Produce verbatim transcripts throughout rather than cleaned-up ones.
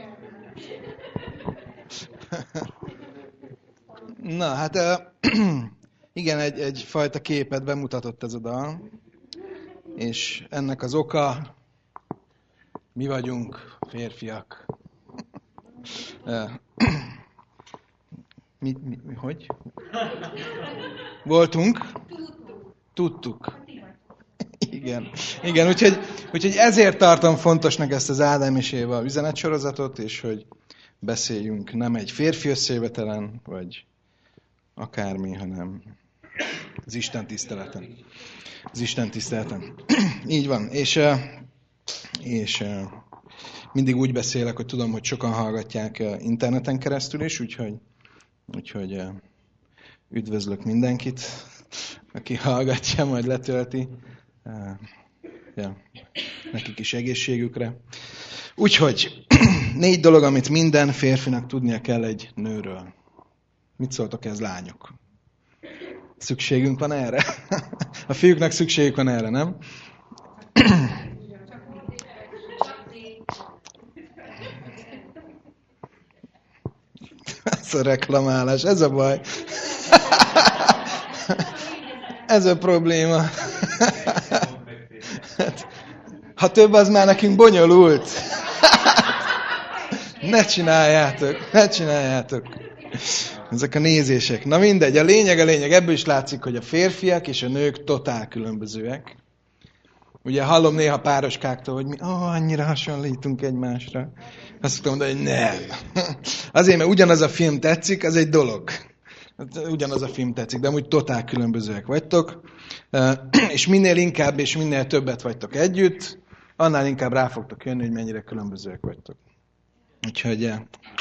Na, hát igen, egy, egyfajta képet bemutatott ez a dal, és ennek az oka, mi vagyunk férfiak. Mi, mi, mi, hogy? Voltunk? Tudtuk. Igen, igen, úgyhogy, úgyhogy ezért tartom fontosnak ezt az Ádám és Éva üzenetsorozatot, és hogy beszéljünk nem egy férfi összejövetelen, vagy akármi, hanem az Isten tiszteleten. Az Isten tiszteleten. Így van, és, és mindig úgy beszélek, hogy tudom, hogy sokan hallgatják interneten keresztül is, úgyhogy, úgyhogy üdvözlök mindenkit, aki hallgatja, majd letölti. Ja, nekik is egészségükre. Úgyhogy négy dolog, amit minden férfinak tudnia kell egy nőről. Mit szóltok ez, lányok? Szükségünk van erre? A fiúknak szükségük van erre, nem? Ez a reklamálás, ez a baj. Ez a probléma. Ha több, az már nekünk bonyolult. Ne csináljátok, ne csináljátok. Ezek a nézések. Na mindegy, a lényeg, a lényeg. Ebből is látszik, hogy a férfiak és a nők totál különbözőek. Ugye hallom néha pároskáktól, hogy mi oh, annyira hasonlítunk egymásra. Azt szoktam mondani, hogy nem. Azért, mert ugyanaz a film tetszik, az egy dolog. Ugyanaz a film tetszik, de amúgy totál különbözőek vagytok. És minél inkább és minél többet vagytok együtt, annál inkább rá fogtok jönni, hogy mennyire különbözőek vagytok. Úgyhogy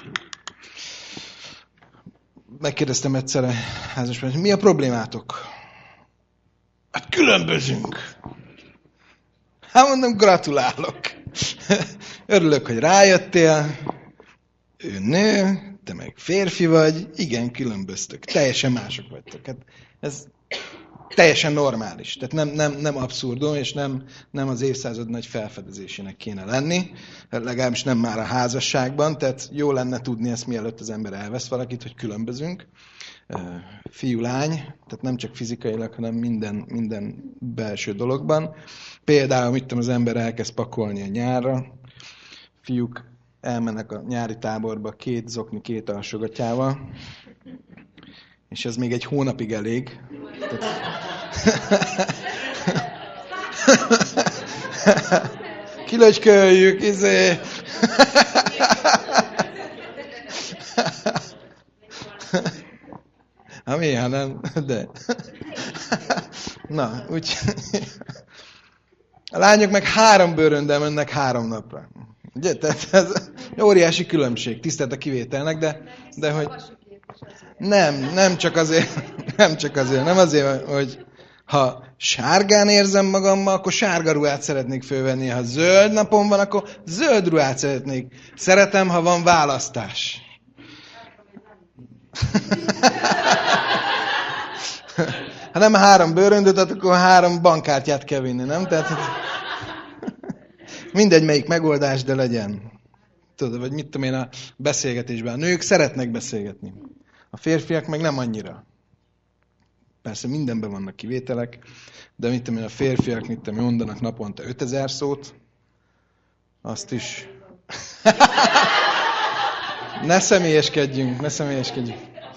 megkérdeztem egyszerre házaspárban, mi a problémátok? Hát különbözünk. Hát mondom, gratulálok. Örülök, hogy rájöttél. Ő nő, te meg férfi vagy. Igen, különböztök. Teljesen mások vagytok. Hát ez teljesen normális. Tehát nem, nem, nem abszurdum, és nem, nem az évszázad nagy felfedezésének kéne lenni. Legalábbis nem már a házasságban. Tehát jó lenne tudni ezt, mielőtt az ember elvesz valakit, hogy különbözünk. Fiú-lány, tehát nem csak fizikailag, hanem minden, minden belső dologban. Például, mit tudom, az ember elkezd pakolni a nyárra. Fiúk elmennek a nyári táborba két zokni, két alsógatyával. És ez még egy hónapig elég. Kilöcsköljük, izé. Ha néha nem, de. Na, úgy. A lányok meg három bőröndel mennek három napra. Ugye? Tehát ez óriási különbség, tisztelt a kivételnek, de, de hogy nem, nem csak azért, nem csak azért, nem azért, hogy ha sárgán érzem magammal, akkor sárga ruhát szeretnék fölvenni, ha zöld napon van, akkor zöld ruhát szeretnék. Szeretem, ha van választás. Ha nem három bőröndöt, akkor három bankkártyát kell vinni, nem? Tehát mindegy, melyik megoldás, de legyen. Tudod, vagy mit tudom én a beszélgetésben. A nők szeretnek beszélgetni. A férfiak meg nem annyira. Persze mindenben vannak kivételek, de mit tudom én, a férfiak, mit tudom én, mondanak naponta ötezer szót. Azt is. Ne személyeskedjünk, ne személyeskedjünk.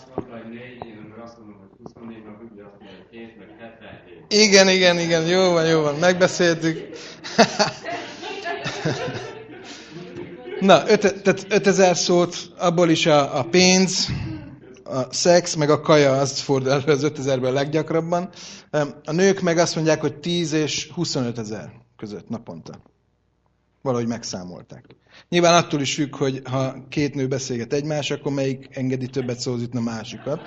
Igen, igen, igen, jó van, jó van, megbeszéltük. Na, öt, tehát ötezer szót, abból is a, a pénz, a szex, meg a kaja, az fordul elő az ötezerben leggyakrabban. A nők meg azt mondják, hogy tíz és huszonöt ezer között naponta. Valahogy megszámolták. Nyilván attól is függ, hogy ha két nő beszélget egymás, akkor melyik engedi többet szózítni a másikat.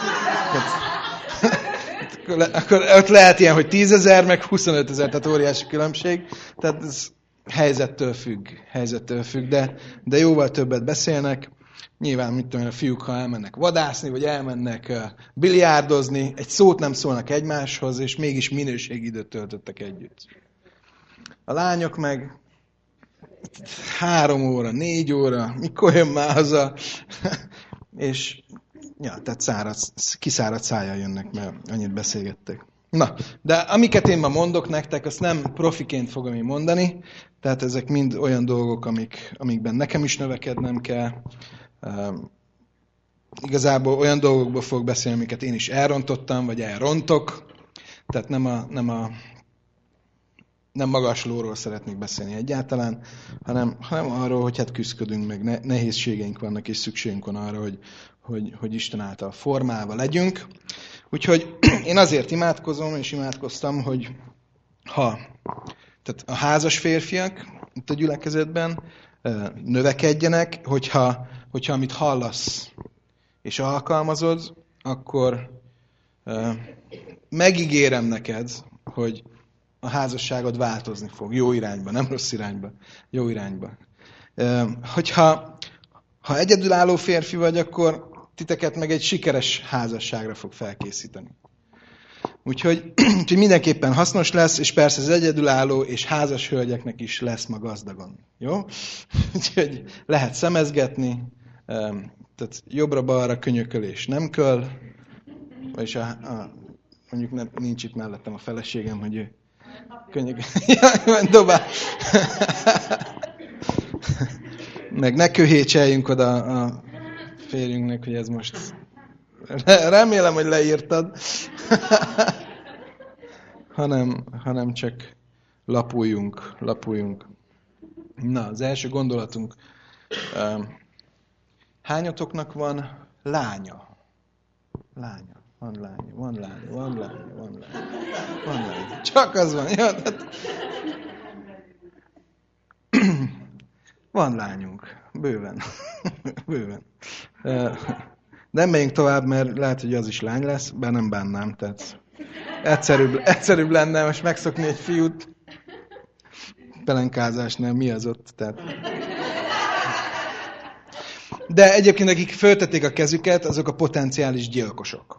Akkor ott lehet ilyen, hogy tízezer, meg huszonöt ezer, tehát óriási különbség. Tehát ez helyzettől függ, helyzettől függ, de, de jóval többet beszélnek. Nyilván, mit tudom én, a fiúk, ha elmennek vadászni, vagy elmennek uh, biliárdozni, egy szót nem szólnak egymáshoz, és mégis minőségi időt töltöttek együtt. A lányok meg három óra, négy óra, mikor jön már haza? És ja, tehát szárad, kiszáradt szájjal jönnek, mert annyit beszélgettek. Na, de amiket én ma mondok nektek, azt nem profiként fogom én mondani, tehát ezek mind olyan dolgok, amik, amikben nekem is növekednem kell. Um, igazából olyan dolgokból fogok beszélni, amiket én is elrontottam, vagy elrontok. Tehát nem a, nem a nem magaslóról szeretnék beszélni egyáltalán, hanem, hanem arról, hogy hát küzdködünk, meg ne, nehézségeink vannak, és szükségünk van arra, hogy, hogy, hogy Isten által formálva legyünk. Úgyhogy én azért imádkozom, és imádkoztam, hogy ha tehát a házas férfiak itt a gyülekezetben növekedjenek, hogyha, hogyha amit hallasz és alkalmazod, akkor megígérem neked, hogy a házasságod változni fog. Jó irányba, nem rossz irányba. Jó irányba. Hogyha ha egyedülálló férfi vagy, akkor titeket meg egy sikeres házasságra fog felkészíteni. Úgyhogy, úgyhogy mindenképpen hasznos lesz, és persze az egyedülálló és házas hölgyeknek is lesz ma gazdagon. Jó? Úgyhogy lehet szemezgetni, tehát jobbra-balra könyökölés nem köl, vagyis a, a, mondjuk nem, nincs itt mellettem a feleségem, hogy ő könyököl. Dobál. Meg ne köhécseljünk oda a férjünknek, hogy ez most... Remélem, hogy leírtad. hanem, hanem csak lapuljunk, lapuljunk. Na, az első gondolatunk. Hányatoknak van lánya? Lánya. Van lánya, van lánya, van lánya, van lánya. Van lánya. Csak az van. Ja, tehát... Van lányunk. Bőven. Bőven. Nem megyünk tovább, mert lehet, hogy az is lány lesz, bár nem bánnám, tehát egyszerűbb, egyszerűbb lenne most megszokni egy fiút. Pelenkázásnál mi az ott, tehát... De egyébként, akik föltették a kezüket, azok a potenciális gyilkosok.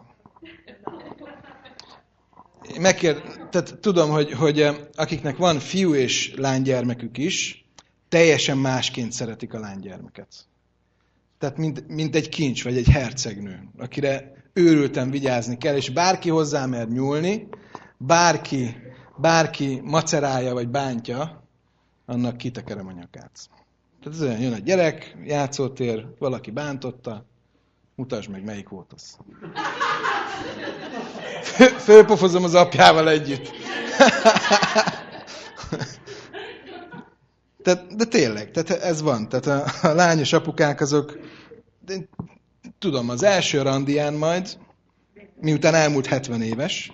Megkér... Tehát tudom, hogy, hogy akiknek van fiú és lánygyermekük is, teljesen másként szeretik a lánygyermeket. Tehát mint, mint egy kincs, vagy egy hercegnő, akire őrülten vigyázni kell, és bárki hozzá mer nyúlni, bárki, bárki macerálja, vagy bántja, annak kitekerem a nyakát. Tehát ez olyan, jön a gyerek, játszótér, valaki bántotta, mutasd meg, melyik volt az. Fölpofozom az apjával együtt. Tehát, de tényleg, tehát ez van. Tehát a, a lányos apukák azok, de, tudom, az első randián majd, miután elmúlt hetven éves,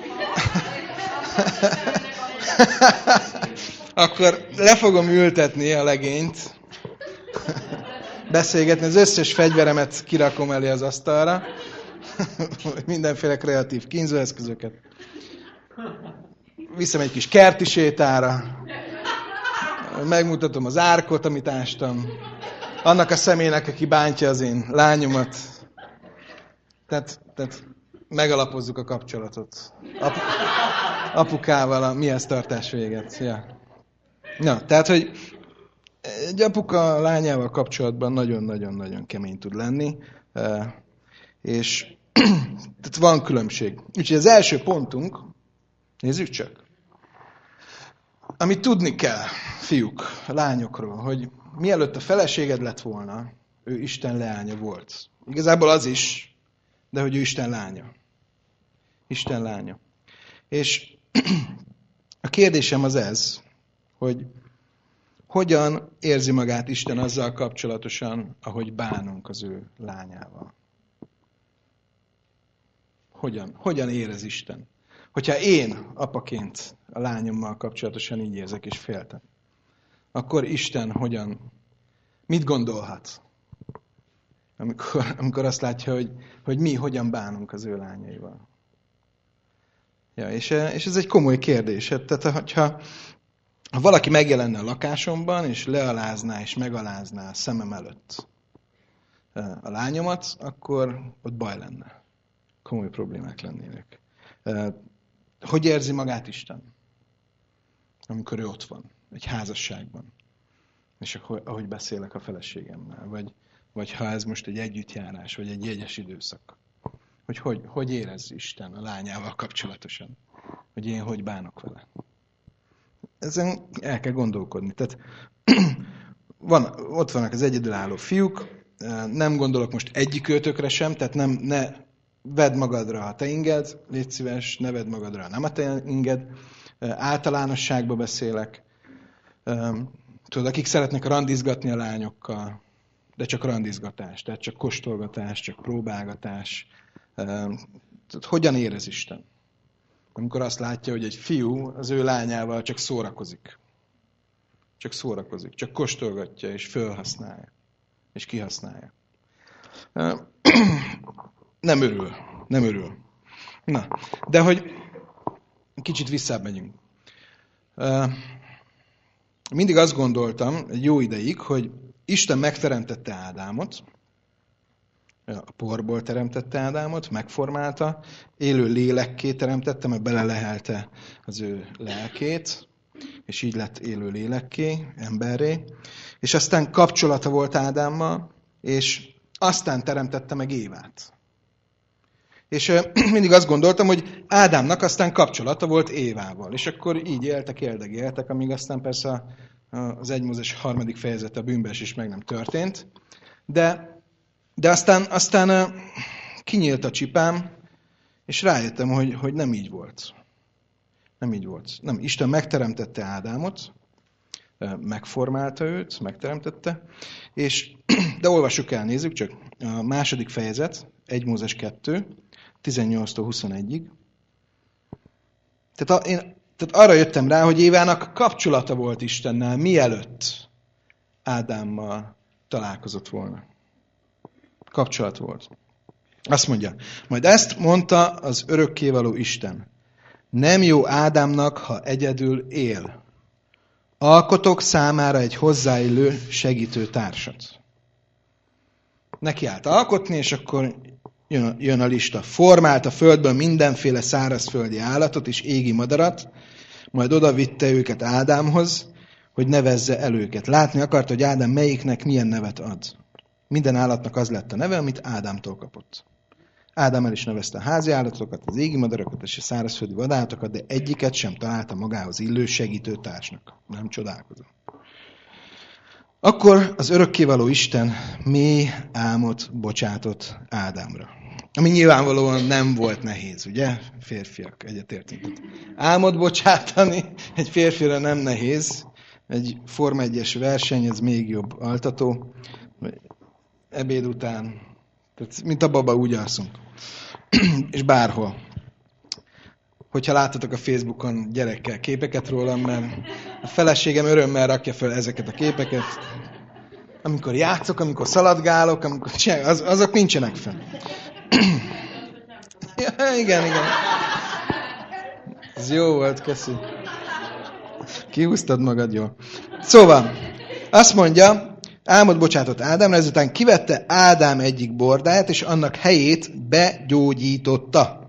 akkor le fogom ültetni a legényt, beszélgetni, az összes fegyveremet kirakom elé az asztalra, mindenféle kreatív kínzóeszközöket. Viszem egy kis kerti sétára, megmutatom az árkot, amit ástam, annak a személynek, aki bántja az én lányomat. Tehát, tehát megalapozzuk a kapcsolatot. Apu, apukával a mihez tartás véget. Ja. Na, tehát, hogy egy apuka lányával kapcsolatban nagyon-nagyon-nagyon kemény tud lenni, és tehát van különbség. Úgyhogy az első pontunk, nézzük csak, amit tudni kell, fiúk, lányokról, hogy mielőtt a feleséged lett volna, ő Isten leánya volt. Igazából az is, de hogy ő Isten lánya. Isten lánya. És a kérdésem az ez, hogy hogyan érzi magát Isten azzal kapcsolatosan, ahogy bánunk az ő lányával. Hogyan? Hogyan érez Isten? Hogyha én apaként a lányommal kapcsolatosan így érzek és féltem, akkor Isten hogyan, mit gondolhat? Amikor, amikor azt látja, hogy, hogy mi hogyan bánunk az ő lányaival. Ja, és, és ez egy komoly kérdés. Tehát, hogyha ha valaki megjelenne a lakásomban, és lealázná és megalázná a szemem előtt a lányomat, akkor ott baj lenne. Komoly problémák lennének. Hogy érzi magát Isten, amikor ő ott van, egy házasságban? és akkor, ahogy beszélek a feleségemmel, vagy, vagy ha ez most egy együttjárás, vagy egy jegyes időszak. Hogy, hogy hogy érez Isten a lányával kapcsolatosan. Hogy én hogy bánok vele. Ezen el kell gondolkodni. Tehát van, ott vannak az egyedülálló fiúk, nem gondolok most egyik őtökre sem, tehát nem, ne vedd magadra, ha te inged, légy szíves, ne vedd magadra, ha nem a te inged. Általánosságban beszélek. Tudod, akik szeretnek randizgatni a lányokkal, de csak randizgatás, tehát csak kóstolgatás, csak próbálgatás. Tudod, hogyan érez Isten? Amikor azt látja, hogy egy fiú az ő lányával csak szórakozik. Csak szórakozik, csak kóstolgatja, és fölhasználja, és kihasználja. Nem örül, nem örül. Na, de hogy kicsit visszább megyünk. Mindig azt gondoltam egy jó ideig, hogy Isten megteremtette Ádámot, a porból teremtette Ádámot, megformálta, élő lélekké teremtette, mert belelehelte az ő lelkét, és így lett élő lélekké, emberré, és aztán kapcsolata volt Ádámmal, és aztán teremtette meg Évát. És mindig azt gondoltam, hogy Ádámnak aztán kapcsolata volt Évával, és akkor így éltek, éldegéltek, amíg aztán persze az egy Mózes harmadik fejezete a bűnbeesés meg nem történt, de De aztán, aztán kinyílt a csipám, és rájöttem, hogy, hogy nem így volt. Nem így volt. Nem, Isten megteremtette Ádámot, megformálta őt, megteremtette, és, de olvassuk el, nézzük csak, a második fejezet, egy Mózes kettő, tizennyolctól huszonegyig. Tehát, a, én, tehát arra jöttem rá, hogy Évának kapcsolata volt Istennel, mielőtt Ádámmal találkozott volna. Kapcsolat volt. Azt mondja, majd ezt mondta az örökkévaló Isten. Nem jó Ádámnak, ha egyedül él. Alkotok számára egy hozzáillő segítő társat. Neki állt alkotni, és akkor jön a, jön a lista. Formált a földből mindenféle szárazföldi állatot és égi madarat, majd oda vitte őket Ádámhoz, hogy nevezze el őket. Látni akarta, hogy Ádám melyiknek milyen nevet ad. Minden állatnak az lett a neve, amit Ádámtól kapott. Ádám el is nevezte a házi állatokat, az égi madarakat és a szárazföldi vadállatokat, de egyiket sem találta magához illő segítő társnak. Nem csodálkozom. Akkor az örökkévaló Isten mély álmot bocsátott Ádámra. Ami nyilvánvalóan nem volt nehéz, ugye? Férfiak, egyetértünk. Álmot bocsátani egy férfira nem nehéz. Egy Forma egyes verseny, ez még jobb altató. Ebéd után, tehát mint a baba, úgy alszunk. És bárhol. Hogyha láttatok a Facebookon gyerekkel képeket rólam, mert a feleségem örömmel rakja fel ezeket a képeket. Amikor játszok, amikor szaladgálok, amikor csinálok, az, azok nincsenek fenn. Ja, igen, igen. Ez jó volt, köszi. Kihúztad magad jól. Szóval, azt mondja, álmot bocsátott Ádámra, ezután kivette Ádám egyik bordáját, és annak helyét begyógyította.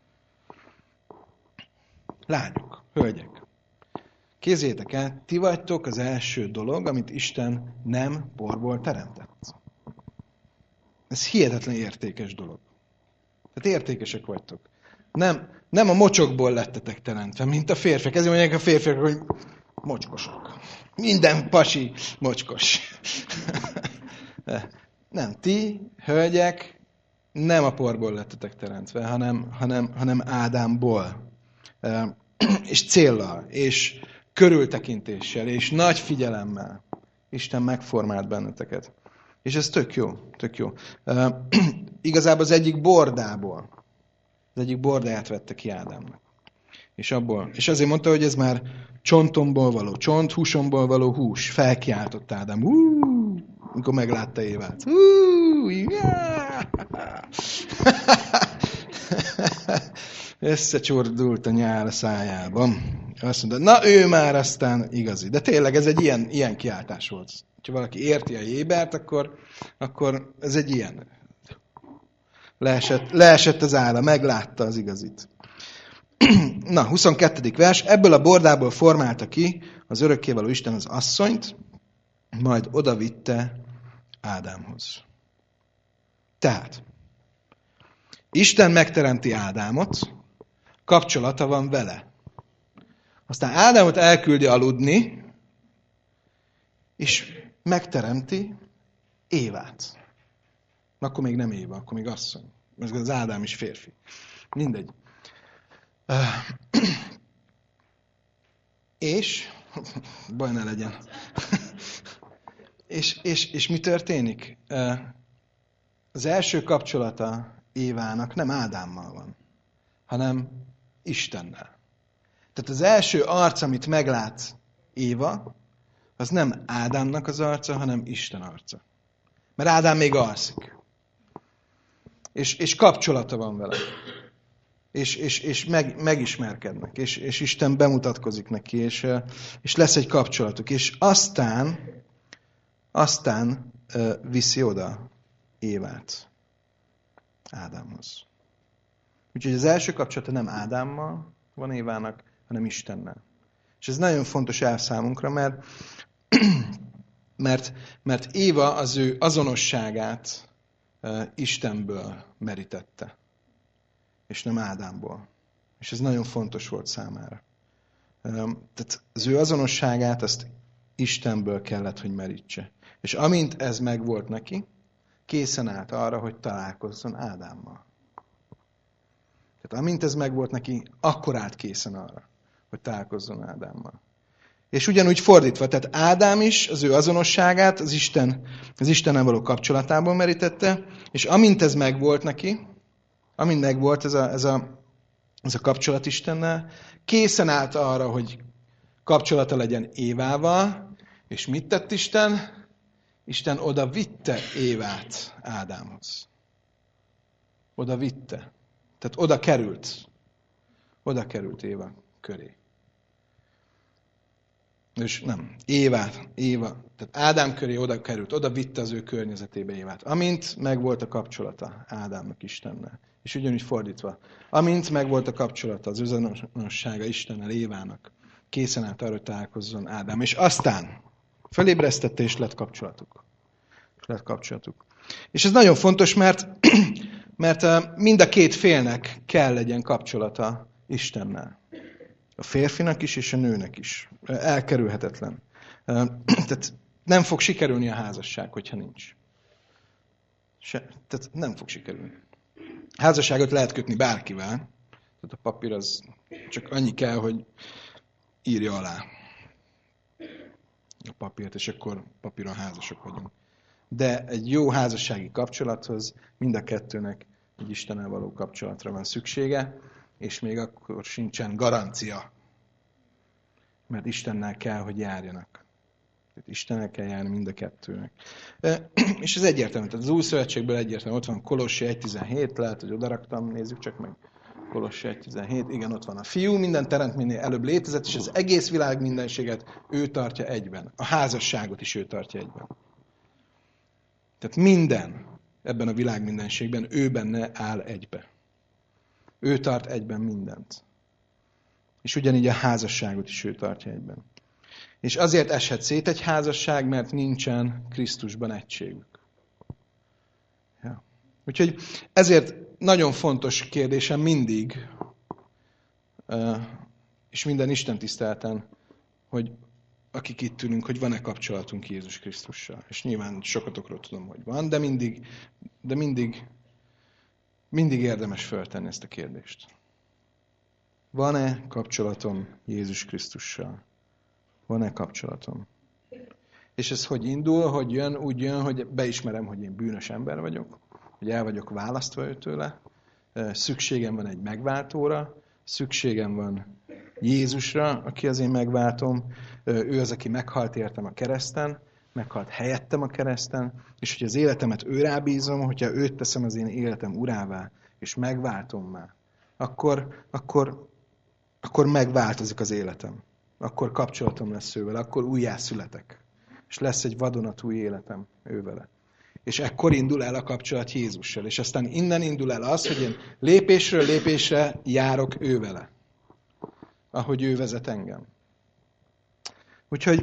Lányok, hölgyek, kézzétek el, ti vagytok az első dolog, amit Isten nem porból teremtett. Ez hihetetlen értékes dolog. Tehát értékesek vagytok. Nem, nem a mocsokból lettetek teremtve, mint a férfiak. Ezért mondják a férfiak, hogy mocskosok. Minden pasi mocskos. Nem, ti, hölgyek, nem a porból lettetek teremtve, hanem, hanem, hanem Ádámból. És céllal, és körültekintéssel, és nagy figyelemmel. Isten megformált benneteket. És ez tök jó, tök jó. Igazából az egyik bordából, az egyik bordáját vette ki Ádámnak. És abból, és azért mondta, hogy ez már csontomból való csont, húsomból való hús. Felkiáltott Ádám. Hú, amikor meglátta Évát. Hú, yeah! Összecsordult a nyál a szájában. Azt mondta, na ő már aztán igazi. De tényleg ez egy ilyen, ilyen kiáltás volt. Ha valaki érti a Jébert, akkor, akkor ez egy ilyen. Leesett, leesett az álla, meglátta az igazit. Na, huszonkettedik vers. Ebből a bordából formálta ki az örökkévaló Isten az asszonyt, majd odavitte Ádámhoz. Tehát, Isten megteremti Ádámot, kapcsolata van vele. Aztán Ádámot elküldi aludni, és megteremti Évát. Akkor még nem Éva, akkor még asszony. Ez az Ádám is férfi. Mindegy. És, baj ne legyen. és, és, és mi történik? Az első kapcsolata Évának nem Ádámmal van, hanem Istennel. Tehát az első arc, amit meglát Éva, az nem Ádámnak az arca, hanem Isten arca. Mert Ádám még alszik. És, és kapcsolata van vele. És, és, és meg, megismerkednek. És, és Isten bemutatkozik neki, és, és lesz egy kapcsolatuk. És aztán, aztán uh, viszi oda Évát Ádámhoz. Úgyhogy az első kapcsolata nem Ádámmal van Évának, hanem Istennel. És ez nagyon fontos elv számunkra, mert, mert, mert Éva az ő azonosságát uh, Istenből merítette, és nem Ádámból. És ez nagyon fontos volt számára. Um, tehát az ő azonosságát azt Istenből kellett, hogy merítse. És amint ez megvolt neki, készen állt arra, hogy találkozzon Ádámmal. Tehát amint ez megvolt neki, akkor állt készen arra, hogy találkozzon Ádámmal. És ugyanúgy fordítva, tehát Ádám is az ő azonosságát az Isten, az Istennel való kapcsolatából merítette, és amint ez megvolt neki, amint megvolt ez a, ez a, ez a kapcsolat Istennel, készen állt arra, hogy kapcsolata legyen Évával, és mit tett Isten? Isten oda vitte Évát Ádámhoz. Oda vitte. Tehát oda került. Oda került Éva köré. És nem, Évát, Éva, tehát Ádám köré oda került, oda vitte az ő környezetébe Évát. Amint megvolt a kapcsolata Ádámnak Istennel. És ugyanúgy fordítva. Amint megvolt a kapcsolata, az özonossága Istennel Évának, készen állt arra, hogy találkozzon Ádám. És aztán felébresztette, és lett kapcsolatuk. Lett kapcsolatuk. És ez nagyon fontos, mert, mert mind a két félnek kell legyen kapcsolata Istennel. A férfinak is, és a nőnek is. Elkerülhetetlen. Tehát nem fog sikerülni a házasság, hogyha nincs. Se, tehát nem fog sikerülni. Házasságot lehet kötni bárkivel. Tehát a papír az csak annyi kell, hogy írja alá a papírt, és akkor papíron házasok vagyunk. De egy jó házassági kapcsolathoz mind a kettőnek egy Istennel való kapcsolatra van szüksége, és még akkor sincsen garancia. Mert Istennel kell, hogy járjanak. Tehát Istennel kell járni mind a kettőnek. És ez egyértelmű. Tehát az Új Szövetségből egyértelmű. Ott van Kolossi egy tizenhét, lehet, hogy odaraktam, nézzük csak meg. Kolossi egy tizenhét, igen, ott van a fiú, minden teremtménynél előbb létezett, és az egész világ mindenséget ő tartja egyben. A házasságot is ő tartja egyben. Tehát minden ebben a világ mindenségben ő benne áll egybe. Ő tart egyben mindent. És ugyanígy a házasságot is ő tartja egyben. És azért eshet szét egy házasság, mert nincsen Krisztusban egységük. Ja. Úgyhogy ezért nagyon fontos kérdésem mindig, és minden Isten tiszteleten, hogy akik itt ülünk, hogy van-e kapcsolatunk Jézus Krisztussal. És nyilván sokatokról tudom, hogy van, de mindig, de mindig, mindig érdemes föltenni ezt a kérdést. Van-e kapcsolatom Jézus Krisztussal? Van-e kapcsolatom? És ez hogy indul, hogy jön, úgy jön, hogy beismerem, hogy én bűnös ember vagyok, hogy el vagyok választva őtőle, szükségem van egy megváltóra, szükségem van Jézusra, aki az én megváltom, ő az, aki meghalt értem a kereszten, meghalt helyettem a kereszten, és hogy az életemet ő rábízom, hogyha őt teszem az én életem urává, és megváltom már, akkor, akkor, akkor megváltozik az életem. Akkor kapcsolatom lesz ővel, akkor újjászületek. És lesz egy vadonatúj életem ővele. És ekkor indul el a kapcsolat Jézussal. És aztán innen indul el az, hogy én lépésről lépésre járok ővele. Ahogy ő vezet engem. Úgyhogy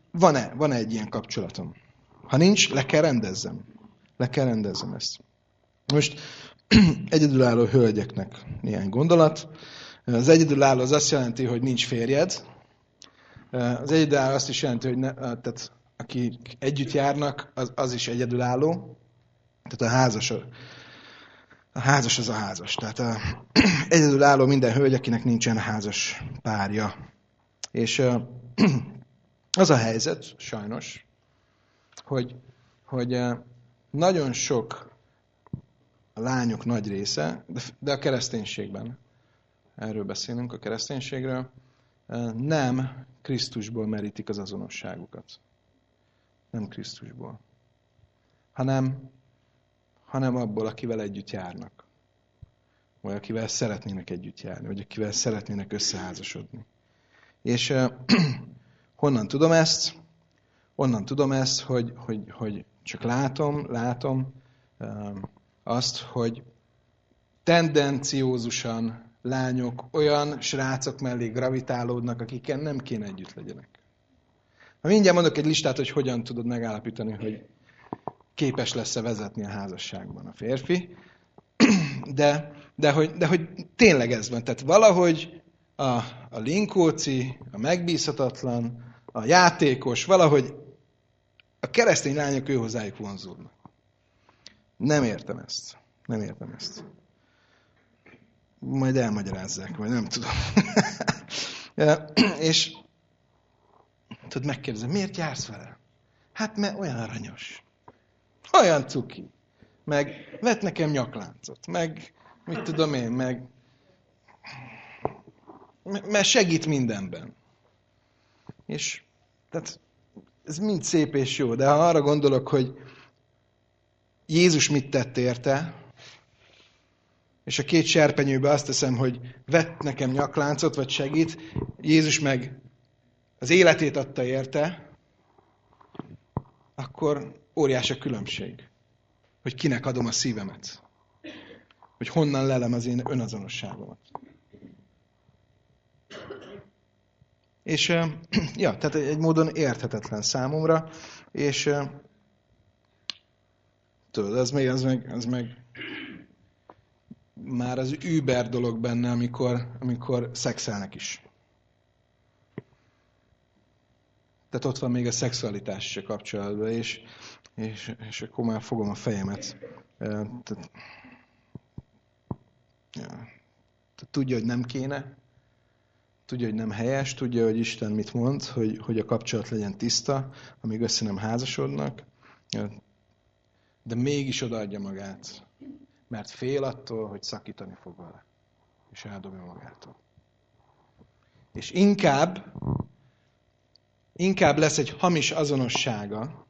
van-e, van-e egy ilyen kapcsolatom? Ha nincs, le kell rendezzem. Le kell rendezzem ezt. Most egyedülálló hölgyeknek néhány gondolat. Az egyedülálló az azt jelenti, hogy nincs férjed. Az egyedülálló azt is jelenti, hogy ne, tehát akik együtt járnak, az, az is egyedülálló. Tehát a házas, a házas az a házas. Tehát a, egyedülálló minden hölgy, akinek nincsen házas párja. És az a helyzet, sajnos, hogy, hogy nagyon sok a lányok nagy része, de a kereszténységben, erről beszélünk, a kereszténységről, nem Krisztusból merítik az azonosságukat. Nem Krisztusból. Hanem, hanem abból, akivel együtt járnak. Vagy akivel szeretnének együtt járni, vagy akivel szeretnének összeházasodni. És uh, honnan tudom ezt? Onnan tudom ezt, hogy, hogy, hogy csak látom, látom uh, azt, hogy tendenciózusan lányok olyan srácok mellé gravitálódnak, akikkel nem kéne együtt legyenek. Ha mindjárt mondok egy listát, hogy hogyan tudod megállapítani, hogy képes lesz-e vezetni a házasságban a férfi, de, de, hogy, de hogy tényleg ez van. Tehát valahogy a, a linkóci, a megbízhatatlan, a játékos, valahogy a keresztény lányok ő hozzájuk vonzódnak. Nem értem ezt. Nem értem ezt. Majd elmagyarázzák, vagy nem tudom. És tudod, megkérdezem, miért jársz vele? Hát, mert olyan aranyos. Olyan cuki. Meg vett nekem nyakláncot. Meg, mit tudom én, meg mert segít mindenben. És tehát ez mind szép és jó, de ha arra gondolok, hogy Jézus mit tett érte, és a két serpenyőbe azt teszem, hogy vett nekem nyakláncot, vagy segít, Jézus meg az életét adta érte, akkor óriási a különbség, hogy kinek adom a szívemet, hogy honnan lelem az én önazonosságomat. És ja, tehát egy módon érthetetlen számomra, és tudod, az meg, az meg, az meg már az über dolog benne, amikor, amikor szexelnek is. Tehát ott van még a szexualitás is a kapcsolatban, és, és, és akkor már fogom a fejemet. Tehát, ja, tehát tudja, hogy nem kéne, tudja, hogy nem helyes, tudja, hogy Isten mit mond, hogy, hogy a kapcsolat legyen tiszta, amíg össze nem házasodnak, de mégis odaadja magát, mert fél attól, hogy szakítani fog vele, és eldobja magától. És inkább, inkább lesz egy hamis azonossága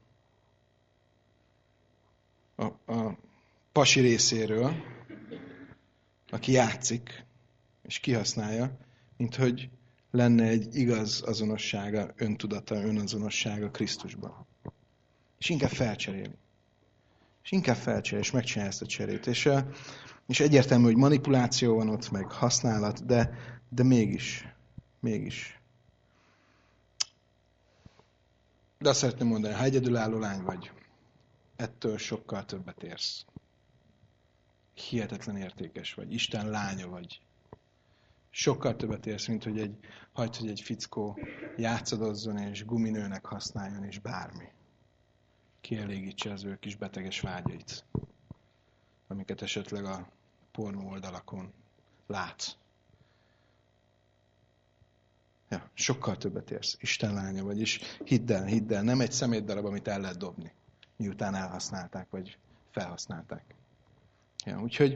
a, a pasi részéről, aki játszik, és kihasználja, mint hogy lenne egy igaz azonossága, öntudata, önazonossága Krisztusban. És inkább felcseréli. És inkább felcseréli, és megcsinálja ezt a cserét. És, és egyértelmű, hogy manipuláció van ott, meg használat, de, de mégis, mégis. De azt szeretném mondani, ha egyedülálló lány vagy, ettől sokkal többet érsz. Hihetetlen értékes vagy, Isten lánya vagy. Sokkal többet érsz, mint hogy egy, hagyd, hogy egy fickó játszadozzon, és guminőnek használjon, és bármi. Kielégítse az ő kis beteges vágyait, amiket esetleg a pornó oldalakon lát. Ja, sokkal többet érsz. Isten lánya vagy, és hidd el, hidd el, nem egy szemétdarab, amit el lehet dobni, miután elhasználták, vagy felhasználták. Ja, úgyhogy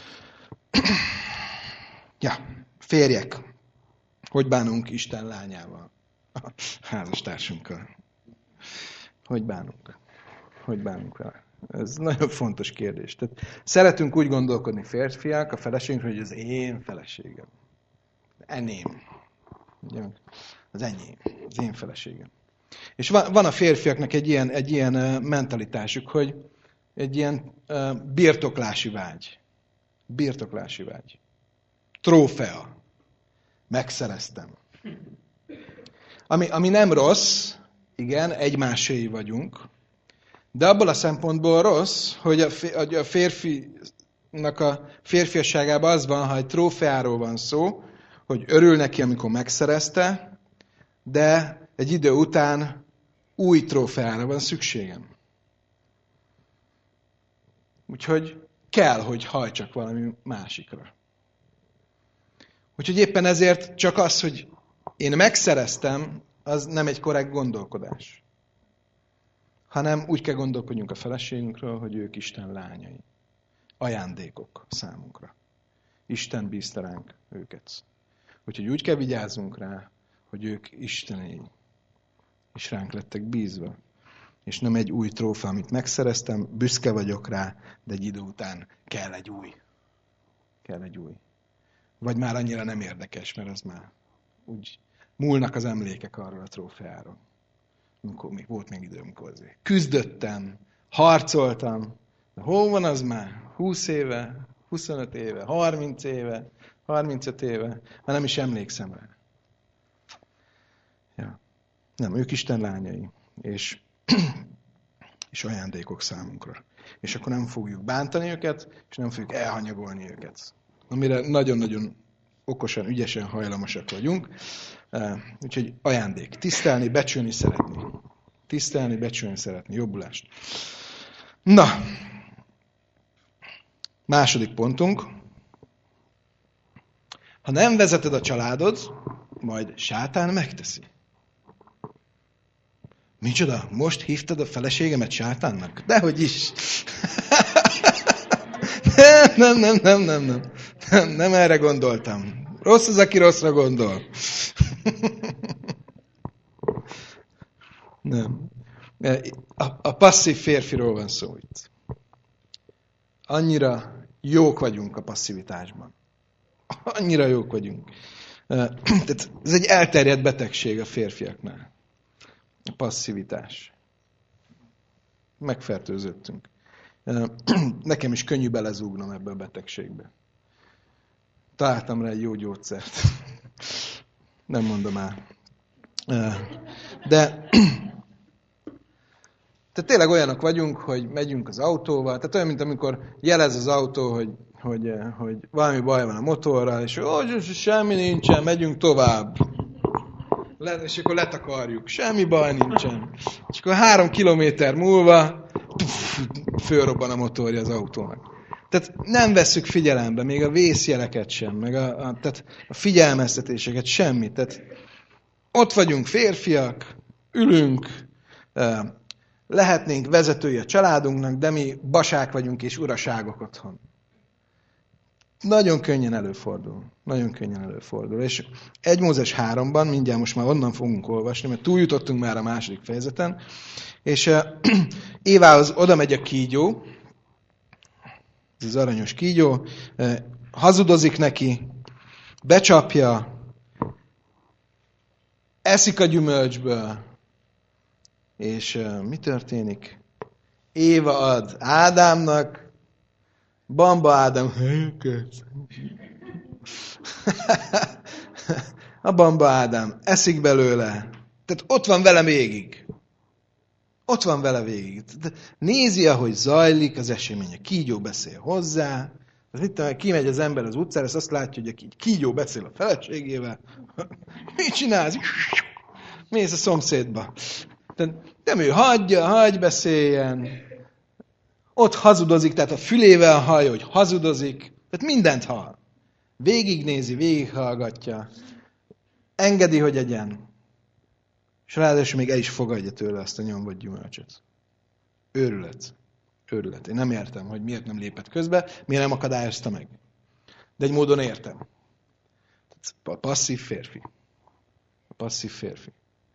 ja, férjek, hogy bánunk Isten lányával, a házastársunkkal? Hogy bánunk? Hogy bánunk vele? Ez nagyon fontos kérdés. Tehát szeretünk úgy gondolkodni férfiak a feleségünkről, hogy az én feleségem. Enyém. Az enyém. Az én feleségem. És van, van a férfiaknak egy ilyen, egy ilyen mentalitásuk, hogy egy ilyen uh, birtoklási vágy. Birtoklási vágy. Trófea. Megszereztem. Ami, ami nem rossz, igen, egymáséi vagyunk, de abból a szempontból rossz, hogy a férfinak a férfiasságában az van, ha egy trófeáról van szó, hogy örül neki, amikor megszerezte, de egy idő után új trófeára van szükségem. Úgyhogy kell, hogy hajtsak valami másikra. Úgyhogy éppen ezért csak az, hogy én megszereztem, az nem egy korrekt gondolkodás. Hanem úgy kell gondolkodjunk a feleségünkről, hogy ők Isten lányai. Ajándékok számunkra. Isten bízta ránk őket. Úgyhogy úgy kell vigyázzunk rá, hogy ők Istenéi. És ránk lettek bízva. És nem egy új trófea, amit megszereztem, büszke vagyok rá, de egy idő után kell egy új. Kell egy új. Vagy már annyira nem érdekes, mert az már úgy múlnak az emlékek arról a trófeáról. Amikor még volt még időm, amikor azért küzdöttem, harcoltam, de hol van az már? húsz éve, huszonöt éve, harminc éve, harmincöt éve, már nem is emlékszem rá. Ja. Nem, ők Isten lányai, és, és ajándékok számunkra. És akkor nem fogjuk bántani őket, és nem fogjuk elhanyagolni őket. Amire nagyon-nagyon okosan, ügyesen hajlamosak vagyunk. Úgyhogy ajándék. Tisztelni, becsülni, szeretni. Tisztelni, becsülni, szeretni. Jobbulást. Na, második pontunk. Ha nem vezeted a családod, majd sátán megteszi. Micsoda? Most hívtad a feleségemet sátánnak? Dehogy is. nem, nem, nem, nem, nem. Nem, nem erre gondoltam. Rossz az, aki rosszra gondol. Nem. A, a passzív férfiról van szó itt. Annyira jók vagyunk a passzivitásban. Annyira jók vagyunk. Tehát ez egy elterjedt betegség a férfiaknál. A passzivitás. Megfertőzöttünk. Nekem is könnyű belezúgnom ebbe a betegségbe. Találtam rá egy jó gyógyszert. Nem mondom el. De tehát tényleg olyanok vagyunk, hogy megyünk az autóval. Tehát olyan, mint amikor jelez az autó, hogy, hogy, hogy valami baj van a motorral, és hogy semmi nincsen, megyünk tovább. És akkor letakarjuk. Semmi baj nincsen. És akkor három kilométer múlva puf, fölrobban a motorja az autónak. Tehát nem vesszük figyelembe, még a vészjeleket sem, meg a, a, tehát a figyelmeztetéseket, semmit. Tehát ott vagyunk férfiak, ülünk, lehetnénk vezetői a családunknak, de mi basák vagyunk és uraságok otthon. Nagyon könnyen előfordul. Nagyon könnyen előfordul. És egy Mózes háromban, mindjárt most már onnan fogunk olvasni, mert túljutottunk már a második fejezeten, és Évához oda megy a kígyó, ez az aranyos kígyó, hazudozik neki, becsapja, eszik a gyümölcsből, és mi történik? Éva ad Ádámnak, Bamba Ádám, a Bamba Ádám eszik belőle, tehát ott van vele végig. Ott van vele végig. Nézi, ahogy zajlik az esemény. A kígyó beszél hozzá. Mit tudom, kimegy az ember az utcára, és azt látja, hogy a kígyó beszél a feleségével. Mit csinálsz? Mész a szomszédba. Nem ő hagyja, hagy beszéljen. Ott hazudozik, tehát a fülével hallja, hogy hazudozik. Tehát mindent hall. Végignézi, végighallgatja. Engedi, hogy egyen. És ráadásul még el is fogadja tőle azt a nyomvott gyümölcsöt. Őrület. Őrület. Én nem értem, hogy miért nem lépett közbe, miért nem akadályozta meg. De egy módon értem. A passzív férfi. A passzív férfi.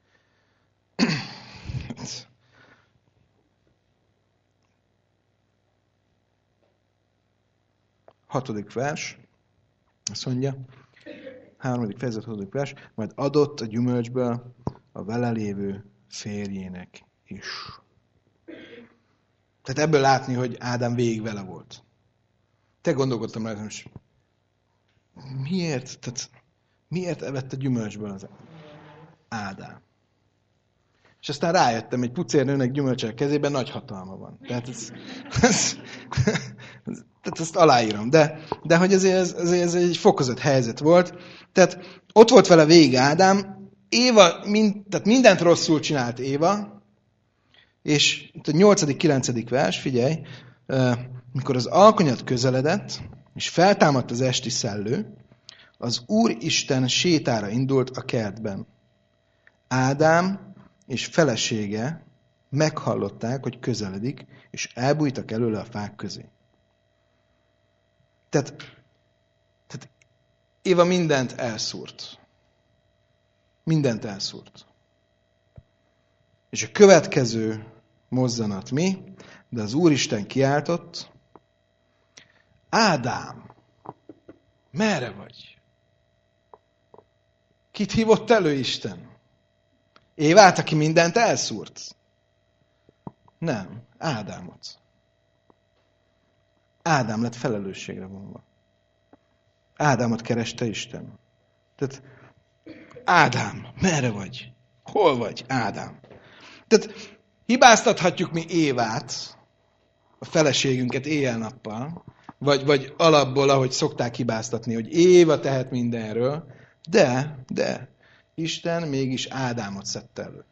Hatodik vers. Azt mondja, harmadik fejezet, hatodik vers, majd adott a gyümölcsből a vele lévő férjének is. Tehát ebből látni, hogy Ádám végig vele volt. Te gondolkodtam rá, hogy miért, tehát miért evett a gyümölcsből az Ádám? És aztán rájöttem, hogy pucérnőnek gyümölcsel a kezében nagy hatalma van. Tehát, ez, ez, tehát ezt aláírom. De, de hogy ezért ez, ezért ez egy fokozott helyzet volt. Tehát ott volt vele végig Ádám, Éva, mind, tehát mindent rosszul csinált Éva, és itt a nyolcadik-kilencedik vers, figyelj, mikor az alkonyat közeledett, és feltámadt az esti szellő, az Úristen sétára indult a kertben. Ádám és felesége meghallották, hogy közeledik, és elbújtak előle a fák közé. Tehát, tehát Éva mindent elszúrt. Mindent elszúrt. És a következő mozzanat mi? De az Úristen kiáltott, Ádám, merre vagy? Kit hívott elő Isten? Évát, aki mindent elszúrt? Nem, Ádámot. Ádám lett felelősségre vonva. Ádámot kereste Isten. Tehát, Ádám, merre vagy? Hol vagy, Ádám? Tehát hibáztathatjuk mi Évát, a feleségünket éjjel-nappal, vagy, vagy alapból, ahogy szokták hibáztatni, hogy Éva tehet mindenről, de, de, Isten mégis Ádámot szedte elő.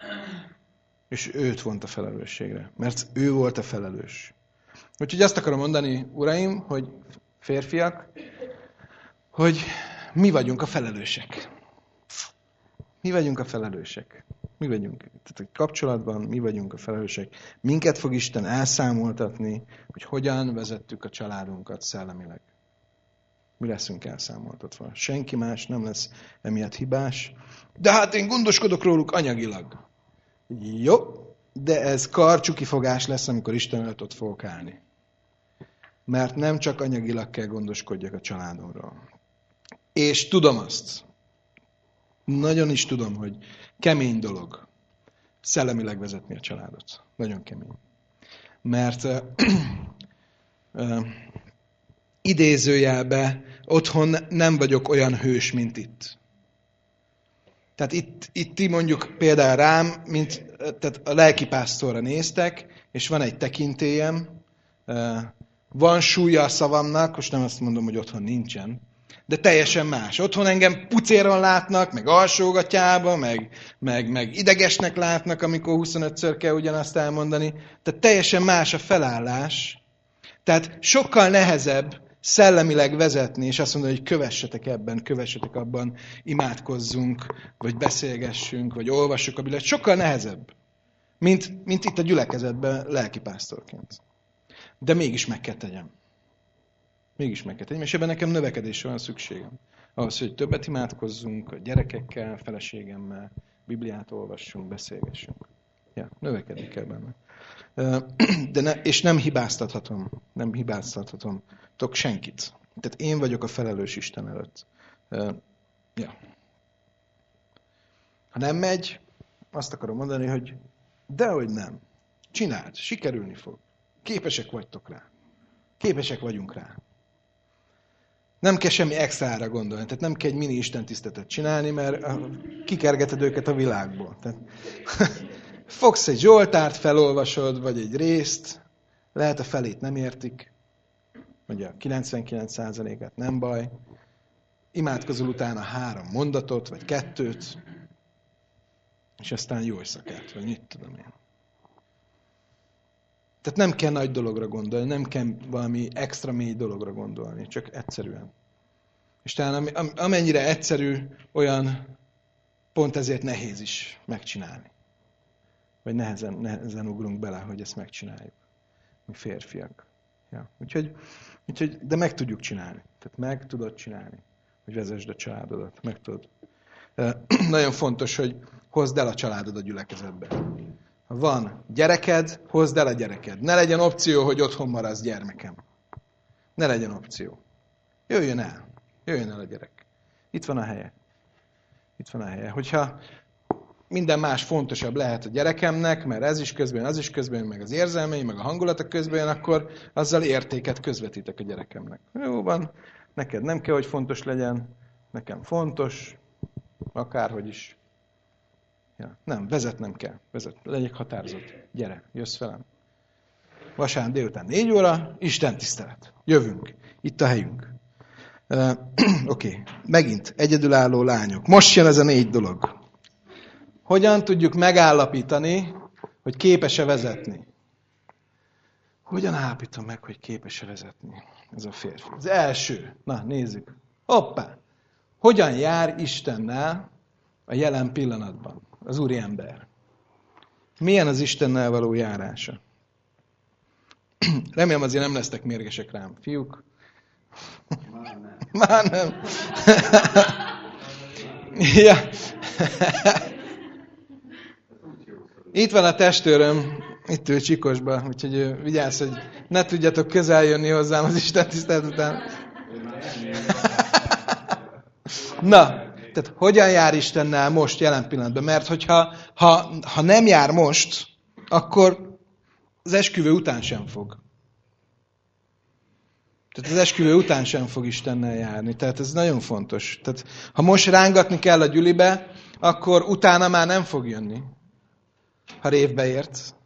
És őt vont a felelősségre, mert ő volt a felelős. Úgyhogy azt akarom mondani, uraim, hogy férfiak, hogy mi vagyunk a felelősek. Mi vagyunk a felelősek. Mi vagyunk. Tehát a kapcsolatban mi vagyunk a felelősek. Minket fog Isten elszámoltatni, hogy hogyan vezettük a családunkat szellemileg. Mi leszünk elszámoltatva. Senki más nem lesz emiatt hibás. De hát én gondoskodok róluk anyagilag. Jó, de ez karcsukifogás lesz, amikor Isten előtt ott fogok állni. Mert nem csak anyagilag kell gondoskodjak a családomról. És tudom azt, nagyon is tudom, hogy kemény dolog szellemileg vezetni a családot. Nagyon kemény. Mert uh, uh, idézőjelbe otthon nem vagyok olyan hős, mint itt. Tehát itt, itt ti mondjuk például rám, mint tehát a lelkipásztorra néztek, és van egy tekintélyem, uh, van súlya a szavamnak, most nem azt mondom, hogy otthon nincsen, de teljesen más. Otthon engem pucéron látnak, meg alsógatyába, meg, meg, meg idegesnek látnak, amikor huszonötször kell ugyanazt elmondani. Tehát teljesen más a felállás. Tehát sokkal nehezebb szellemileg vezetni, és azt mondani, hogy kövessetek ebben, kövessetek abban, imádkozzunk, vagy beszélgessünk, vagy olvassuk a Bibliát. Sokkal nehezebb, mint, mint itt a gyülekezetben lelkipásztorként. De mégis meg kell tegyem. Mégis meg kell tegyem, és ebben nekem növekedésre van szükségem. Ahhoz, hogy többet imádkozzunk a gyerekekkel, feleségemmel, Bibliát olvassunk, beszélgessünk. Ja, növekedni kell benne. De ne, és nem hibáztathatom, nem hibáztathatom tok senkit. Tehát én vagyok a felelős Isten előtt. Ja. Ha nem megy, azt akarom mondani, hogy dehogy nem. Csináld, sikerülni fog. Képesek vagytok rá. Képesek vagyunk rá. Nem kell semmi extrára gondolni, tehát nem kell egy mini istentiszteletet csinálni, mert kikergeted őket a világból. Tehát, fogsz egy Zsoltárt, felolvasod, vagy egy részt, lehet a felét nem értik, vagy a kilencvenkilenc százalékát, nem baj. Imádkozol utána három mondatot, vagy kettőt, és aztán jó éjszakát, vagy mit tudom én. Tehát nem kell nagy dologra gondolni, nem kell valami extra mély dologra gondolni, csak egyszerűen. És talán amennyire egyszerű, olyan pont ezért nehéz is megcsinálni. Vagy nehezen, nehezen ugrunk bele, hogy ezt megcsináljuk. Mi férfiak. Ja. Úgyhogy, úgyhogy, de meg tudjuk csinálni. Tehát meg tudod csinálni, hogy vezesd a családodat. Meg tudod. Nagyon fontos, hogy hozd el a családod a gyülekezetbe. Ha van gyereked, hozd el a gyereked. Ne legyen opció, hogy otthon maradsz gyermekem. Ne legyen opció. Jöjjön el. Jöjjön el a gyerek. Itt van a helye. Itt van a helye. Hogyha minden más fontosabb lehet a gyerekemnek, mert ez is közben, az is közben, meg az érzelmei, meg a hangulatok közben, akkor azzal értéket közvetítek a gyerekemnek. Jó van, neked nem kell, hogy fontos legyen, nekem fontos, akárhogy is. Ja, nem, vezetnem kell. Vezet, legyek határozott. Gyere, jössz velem. Vasárnap délután négy óra, Isten tisztelet. Jövünk. Itt a helyünk. Uh, Oké, okay. Megint egyedülálló lányok. Most jön ez a négy dolog. Hogyan tudjuk megállapítani, hogy képes-e vezetni? Hogyan állapítom meg, hogy képes-e vezetni ez a férfi? Az első. Na, nézzük. Hoppá! Hogyan jár Istennel a jelen pillanatban az úriember? Milyen az Istennel való járása? Remélem azért nem lesztek mérgesek rám, fiúk. Már nem. Már nem. Ja. Itt van a testőröm, itt ül Csikosba, úgyhogy vigyázz, hogy ne tudjatok közel jönni hozzám az Isten tisztelet után. Na, tehát hogyan jár Istennel most, jelen pillanatban? Mert hogyha ha, ha nem jár most, akkor az esküvő után sem fog. Tehát az esküvő után sem fog Istennel járni. Tehát ez nagyon fontos. Tehát ha most rángatni kell a gyülibe, akkor utána már nem fog jönni. Ha révbe ért.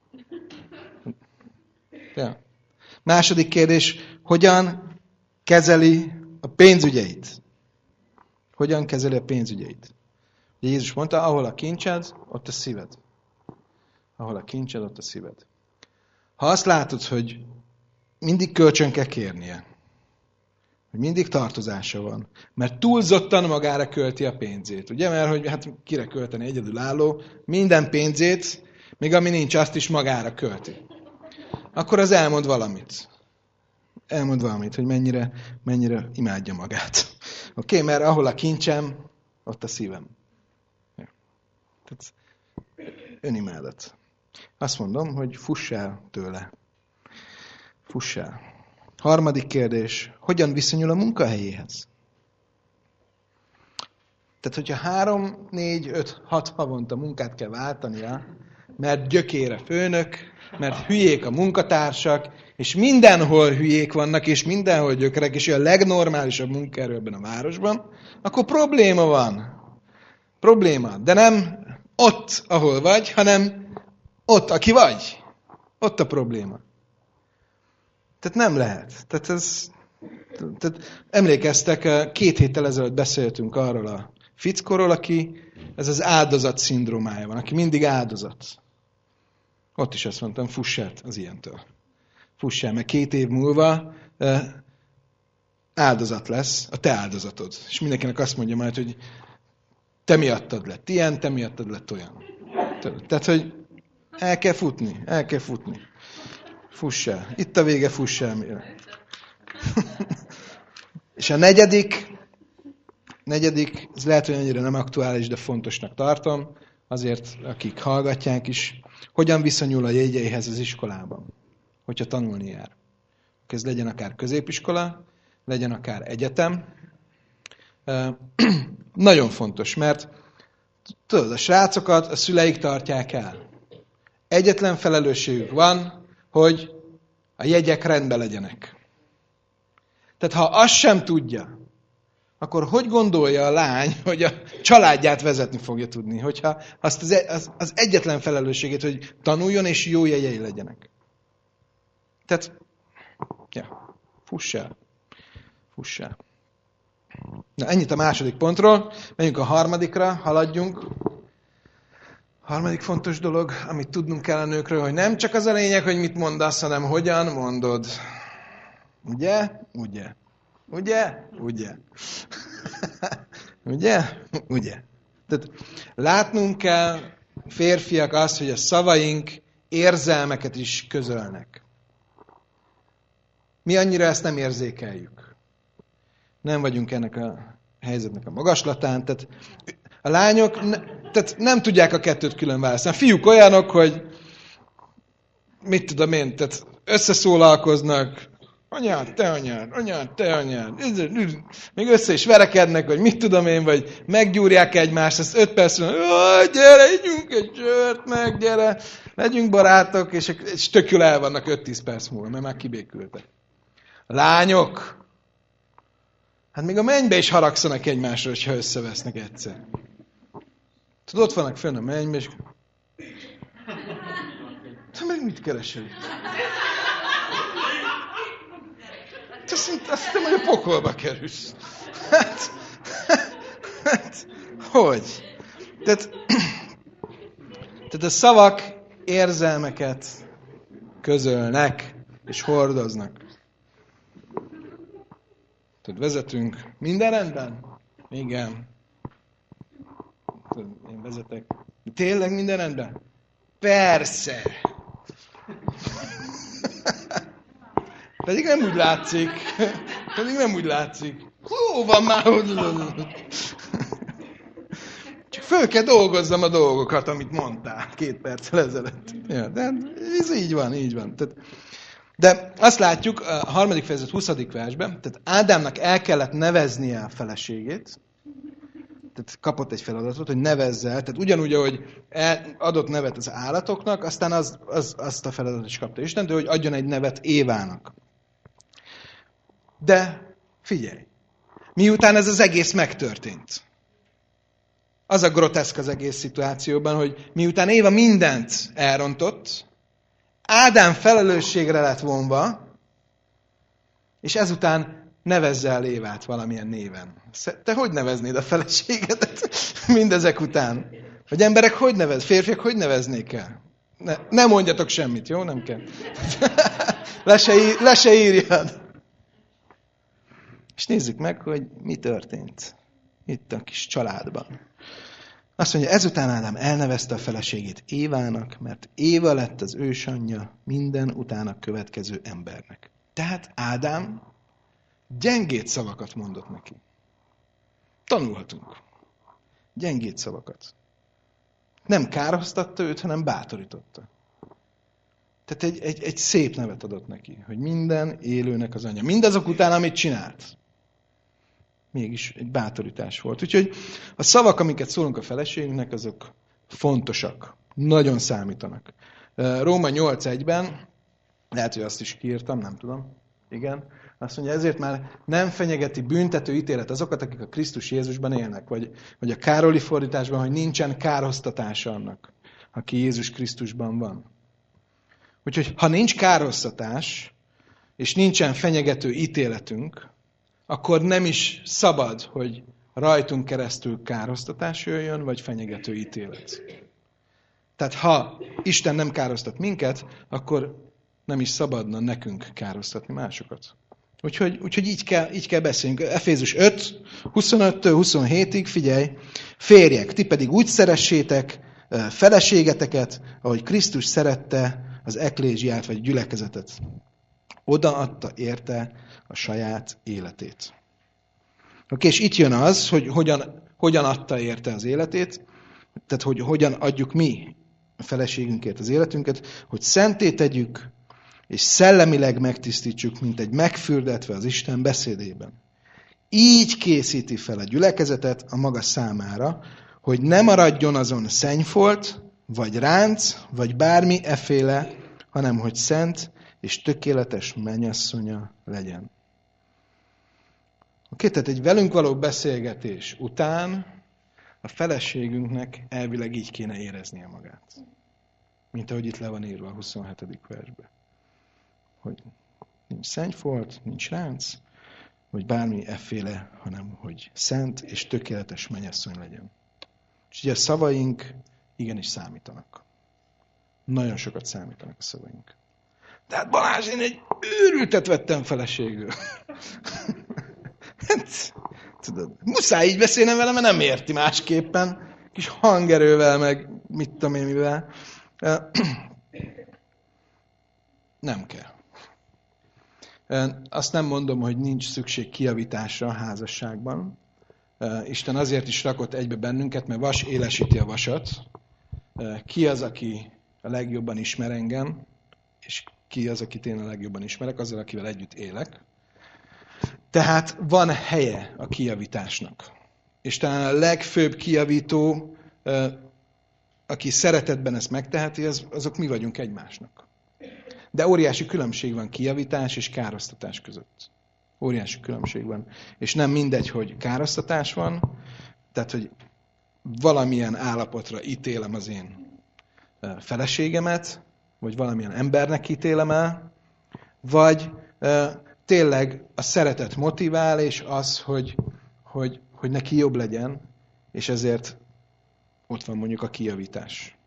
Ja. Második kérdés, hogyan kezeli a pénzügyeit? Hogyan kezeli a pénzügyeit? Ugye Jézus mondta, ahol a kincsed, ott a szíved. Ahol a kincsed, ott a szíved. Ha azt látod, hogy mindig kölcsön kell kérnie, hogy mindig tartozása van, mert túlzottan magára költi a pénzét. Ugye, mert hogy hát kire költeni egyedülálló, minden pénzét, még ami nincs, azt is magára költi. Akkor az elmond valamit. Elmond valamit, hogy mennyire, mennyire imádja magát. Oké, okay, mert ahol a kincsem, ott a szívem. Ja. Tehát önimádat. Azt mondom, hogy fuss el tőle. Fuss el. Harmadik kérdés. Hogyan viszonyul a munkahelyéhez? Tehát, hogyha három, négy, öt, hat havonta munkát kell váltania, mert gyökér a főnök, mert hülyék a munkatársak, és mindenhol hülyék vannak, és mindenhol gyökerek, és a legnormálisabb munkaerő ebben a városban, akkor probléma van. Probléma. De nem ott, ahol vagy, hanem ott, aki vagy. Ott a probléma. Tehát nem lehet. Tehát ez, tehát emlékeztek, két héttel ezelőtt beszéltünk arról a fickóról, aki ez az áldozat szindrómája van, aki mindig áldozat. Ott is azt mondtam, fuss el az ilyentől. Fuss el, mert két év múlva áldozat lesz, a te áldozatod. És mindenkinek azt mondja majd, hogy te miattad lett ilyen, te miattad lett olyan. Tehát, hogy el kell futni, el kell futni. Fuss el. Itt a vége, fuss el. És a negyedik, negyedik, ez lehet, hogy annyira nem aktuális, de fontosnak tartom, azért, akik hallgatják is, hogyan viszonyul a jegyeihez az iskolában, hogyha tanulni jár. Ez legyen akár középiskola, legyen akár egyetem. Nagyon fontos, mert tudod, a srácokat a szüleik tartják el. Egyetlen felelősségük van, hogy a jegyek rendben legyenek. Tehát ha azt sem tudja, akkor hogy gondolja a lány, hogy a családját vezetni fogja tudni, hogyha azt az, az, az egyetlen felelősségét, hogy tanuljon és jó jegyei legyenek. Tehát, ja, fuss el. Fuss el. Na, ennyit a második pontról. Menjünk a harmadikra, haladjunk. A harmadik fontos dolog, amit tudnunk kell a nőkről, hogy nem csak az a lényeg, hogy mit mondasz, hanem hogyan mondod. Ugye? Ugye? Ugye? Ugye? Ugye? Ugye? Tehát látnunk kell, férfiak, azt, hogy a szavaink érzelmeket is közölnek. Mi annyira ezt nem érzékeljük. Nem vagyunk ennek a helyzetnek a magaslatán, tehát a lányok ne, tehát nem tudják a kettőt külön választani. A fiúk olyanok, hogy mit tudom én, tehát összeszólalkoznak, anyád, te anyád, anyád, te anyád, még össze is verekednek, vagy mit tudom én, vagy meggyúrják egymást, ezt öt percben, gyere, ígyunk egy sört meg, gyere, legyünk barátok, és, és tök jól el vannak öt-tíz perc múlva, mert már kibékültek. A lányok, hát még a mennybe is haragszanak egymásra, ha összevesznek egyszer. Tudod, ott vannak fönn a mennyben, és... Te meg mit keresel itt? Azt hiszem, hogy a pokolba kerülsz. Hát, hát, hogy? Tehát, tehát a szavak érzelmeket közölnek és hordoznak. Tehát vezetünk. Minden rendben? Igen. Én vezetek. Tényleg minden rendben? Persze. Pedig nem úgy látszik. Pedig nem úgy látszik. Hú, van már. Csak föl kell dolgozzam a dolgokat, amit mondtál két perccel ezelőtt. Ja, de ez így van, így van. Tehát, de azt látjuk a harmadik fejezet huszadik versben, tehát Ádámnak el kellett neveznie a feleségét, tehát kapott egy feladatot, hogy nevezze el, tehát ugyanúgy, ahogy adott nevet az állatoknak, aztán az, az, azt a feladatot is kapta Isten, de hogy adjon egy nevet Évának. De figyelj, miután ez az egész megtörtént, az a groteszk az egész szituációban, hogy miután Éva mindent elrontott, Ádám felelősségre lett vonva, és ezután nevezze el Évát valamilyen néven. Te hogy neveznéd a feleségedet mindezek után? Hogy emberek hogy nevez, férfiak hogy neveznék el? Ne, ne mondjatok semmit, jó? Nem kell. le, se ír, le se írjad. És nézzük meg, hogy mi történt itt a kis családban. Azt mondja, ezután Ádám elnevezte a feleségét Évának, mert Éva lett az ősanyja minden utána következő embernek. Tehát Ádám gyengéd szavakat mondott neki. Tanulhatunk. Gyengéd szavakat. Nem kárhoztatta őt, hanem bátorította. Tehát egy, egy, egy szép nevet adott neki, hogy minden élőnek az anyja. Mindazok után, amit csinált. Mégis egy bátorítás volt. Úgyhogy a szavak, amiket szólunk a feleségünknek, azok fontosak. Nagyon számítanak. Róma nyolc egyben, lehet, hogy azt is kiírtam, nem tudom. Igen. Azt mondja, ezért már nem fenyegeti büntető ítélet azokat, akik a Krisztus Jézusban élnek. Vagy, vagy a Károli fordításban, hogy nincsen kárhoztatása annak, aki Jézus Krisztusban van. Úgyhogy ha nincs kárhoztatás, és nincsen fenyegető ítéletünk, akkor nem is szabad, hogy rajtunk keresztül kárhoztatás jöjjön, vagy fenyegető ítélet. Tehát ha Isten nem kárhoztat minket, akkor nem is szabadna nekünk kárhoztatni másokat. Úgyhogy, úgyhogy így, kell, így kell beszéljünk. Efézus öt, huszonöttől huszonhétig, figyelj, férjek, ti pedig úgy szeressétek feleségeteket, ahogy Krisztus szerette az eklézsiát, vagy gyülekezetet. Odaadta érte a saját életét. Oké, és itt jön az, hogy hogyan, hogyan adta érte az életét, tehát hogy hogyan adjuk mi a feleségünkért az életünket, hogy szenté tegyük, és szellemileg megtisztítsuk, mint egy megfürdetve az Isten beszédében. Így készíti fel a gyülekezetet a maga számára, hogy ne maradjon azon szennyfolt, vagy ránc, vagy bármi efféle, hanem hogy szent és tökéletes mennyasszonya legyen. Oké, tehát egy velünk való beszélgetés után a feleségünknek elvileg így kéne éreznie magát. Mint ahogy itt le van írva a huszonhetedik versben. Hogy nincs szennyfolt, nincs ránc, vagy bármi efféle, hanem hogy szent és tökéletes mennyasszony legyen. És ugye a szavaink igenis számítanak. Nagyon sokat számítanak a szavaink. Tehát Balázs, én egy őrültet vettem feleségül. Hát, tudod, muszáj így beszélnem vele, mert nem érti másképpen. Kis hangerővel, meg mit tudom én mivel. Nem kell. Azt nem mondom, hogy nincs szükség kijavításra a házasságban. Isten azért is rakott egybe bennünket, mert vas élesíti a vasat. Ki az, aki a legjobban ismer engem, és ki az, akit én a legjobban ismerek, azzal, akivel együtt élek. Tehát van helye a kijavításnak. És talán a legfőbb kijavító, aki szeretetben ezt megteheti, az, azok mi vagyunk egymásnak. De óriási különbség van kijavítás és károsztatás között. Óriási különbség van. És nem mindegy, hogy károsztatás van, tehát, hogy valamilyen állapotra ítélem az én feleségemet, vagy valamilyen embernek ítélem el, vagy tényleg a szeretet motivál, és az, hogy, hogy, hogy neki jobb legyen, és ezért ott van mondjuk a kijavítás.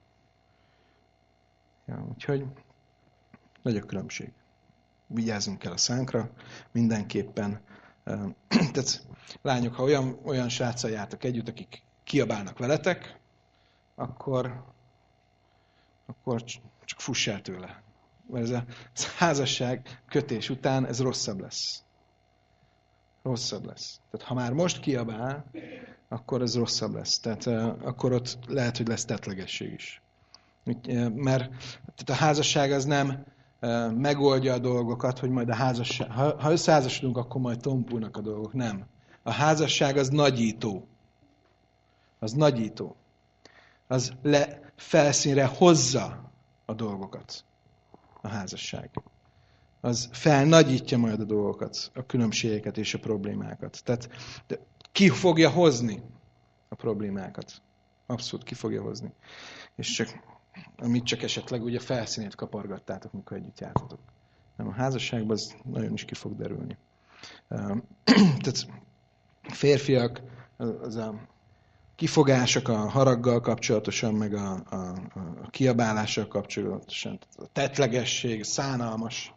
Ja, úgyhogy nagy a különbség. Vigyázzunk kell a szánkra, mindenképpen. Tehát lányok, ha olyan, olyan sráccal jártak együtt, akik kiabálnak veletek, akkor, akkor csak fuss el tőle. Mert ez a házasság kötés után ez rosszabb lesz. Rosszabb lesz. Tehát ha már most kiabál, akkor ez rosszabb lesz. Tehát uh, akkor ott lehet, hogy lesz tettlegesség is. Uh, mert tehát a házasság az nem uh, megoldja a dolgokat, hogy majd a házasság, ha, ha összeházasodunk, akkor majd tompulnak a dolgok. Nem. A házasság az nagyító. Az nagyító. Az le felszínre hozza a dolgokat. A házasság. Az felnagyítja majd a dolgokat, a különbségeket és a problémákat. Tehát ki fogja hozni a problémákat? Abszolút ki fogja hozni. És csak, amit csak esetleg ugye felszínét kapargattátok, mikor együtt jártatok. Nem, a házasságban az nagyon is ki fog derülni. Tehát férfiak, az a kifogások a haraggal kapcsolatosan, meg a, a, a kiabálással kapcsolatosan, a tettlegesség, szánalmas.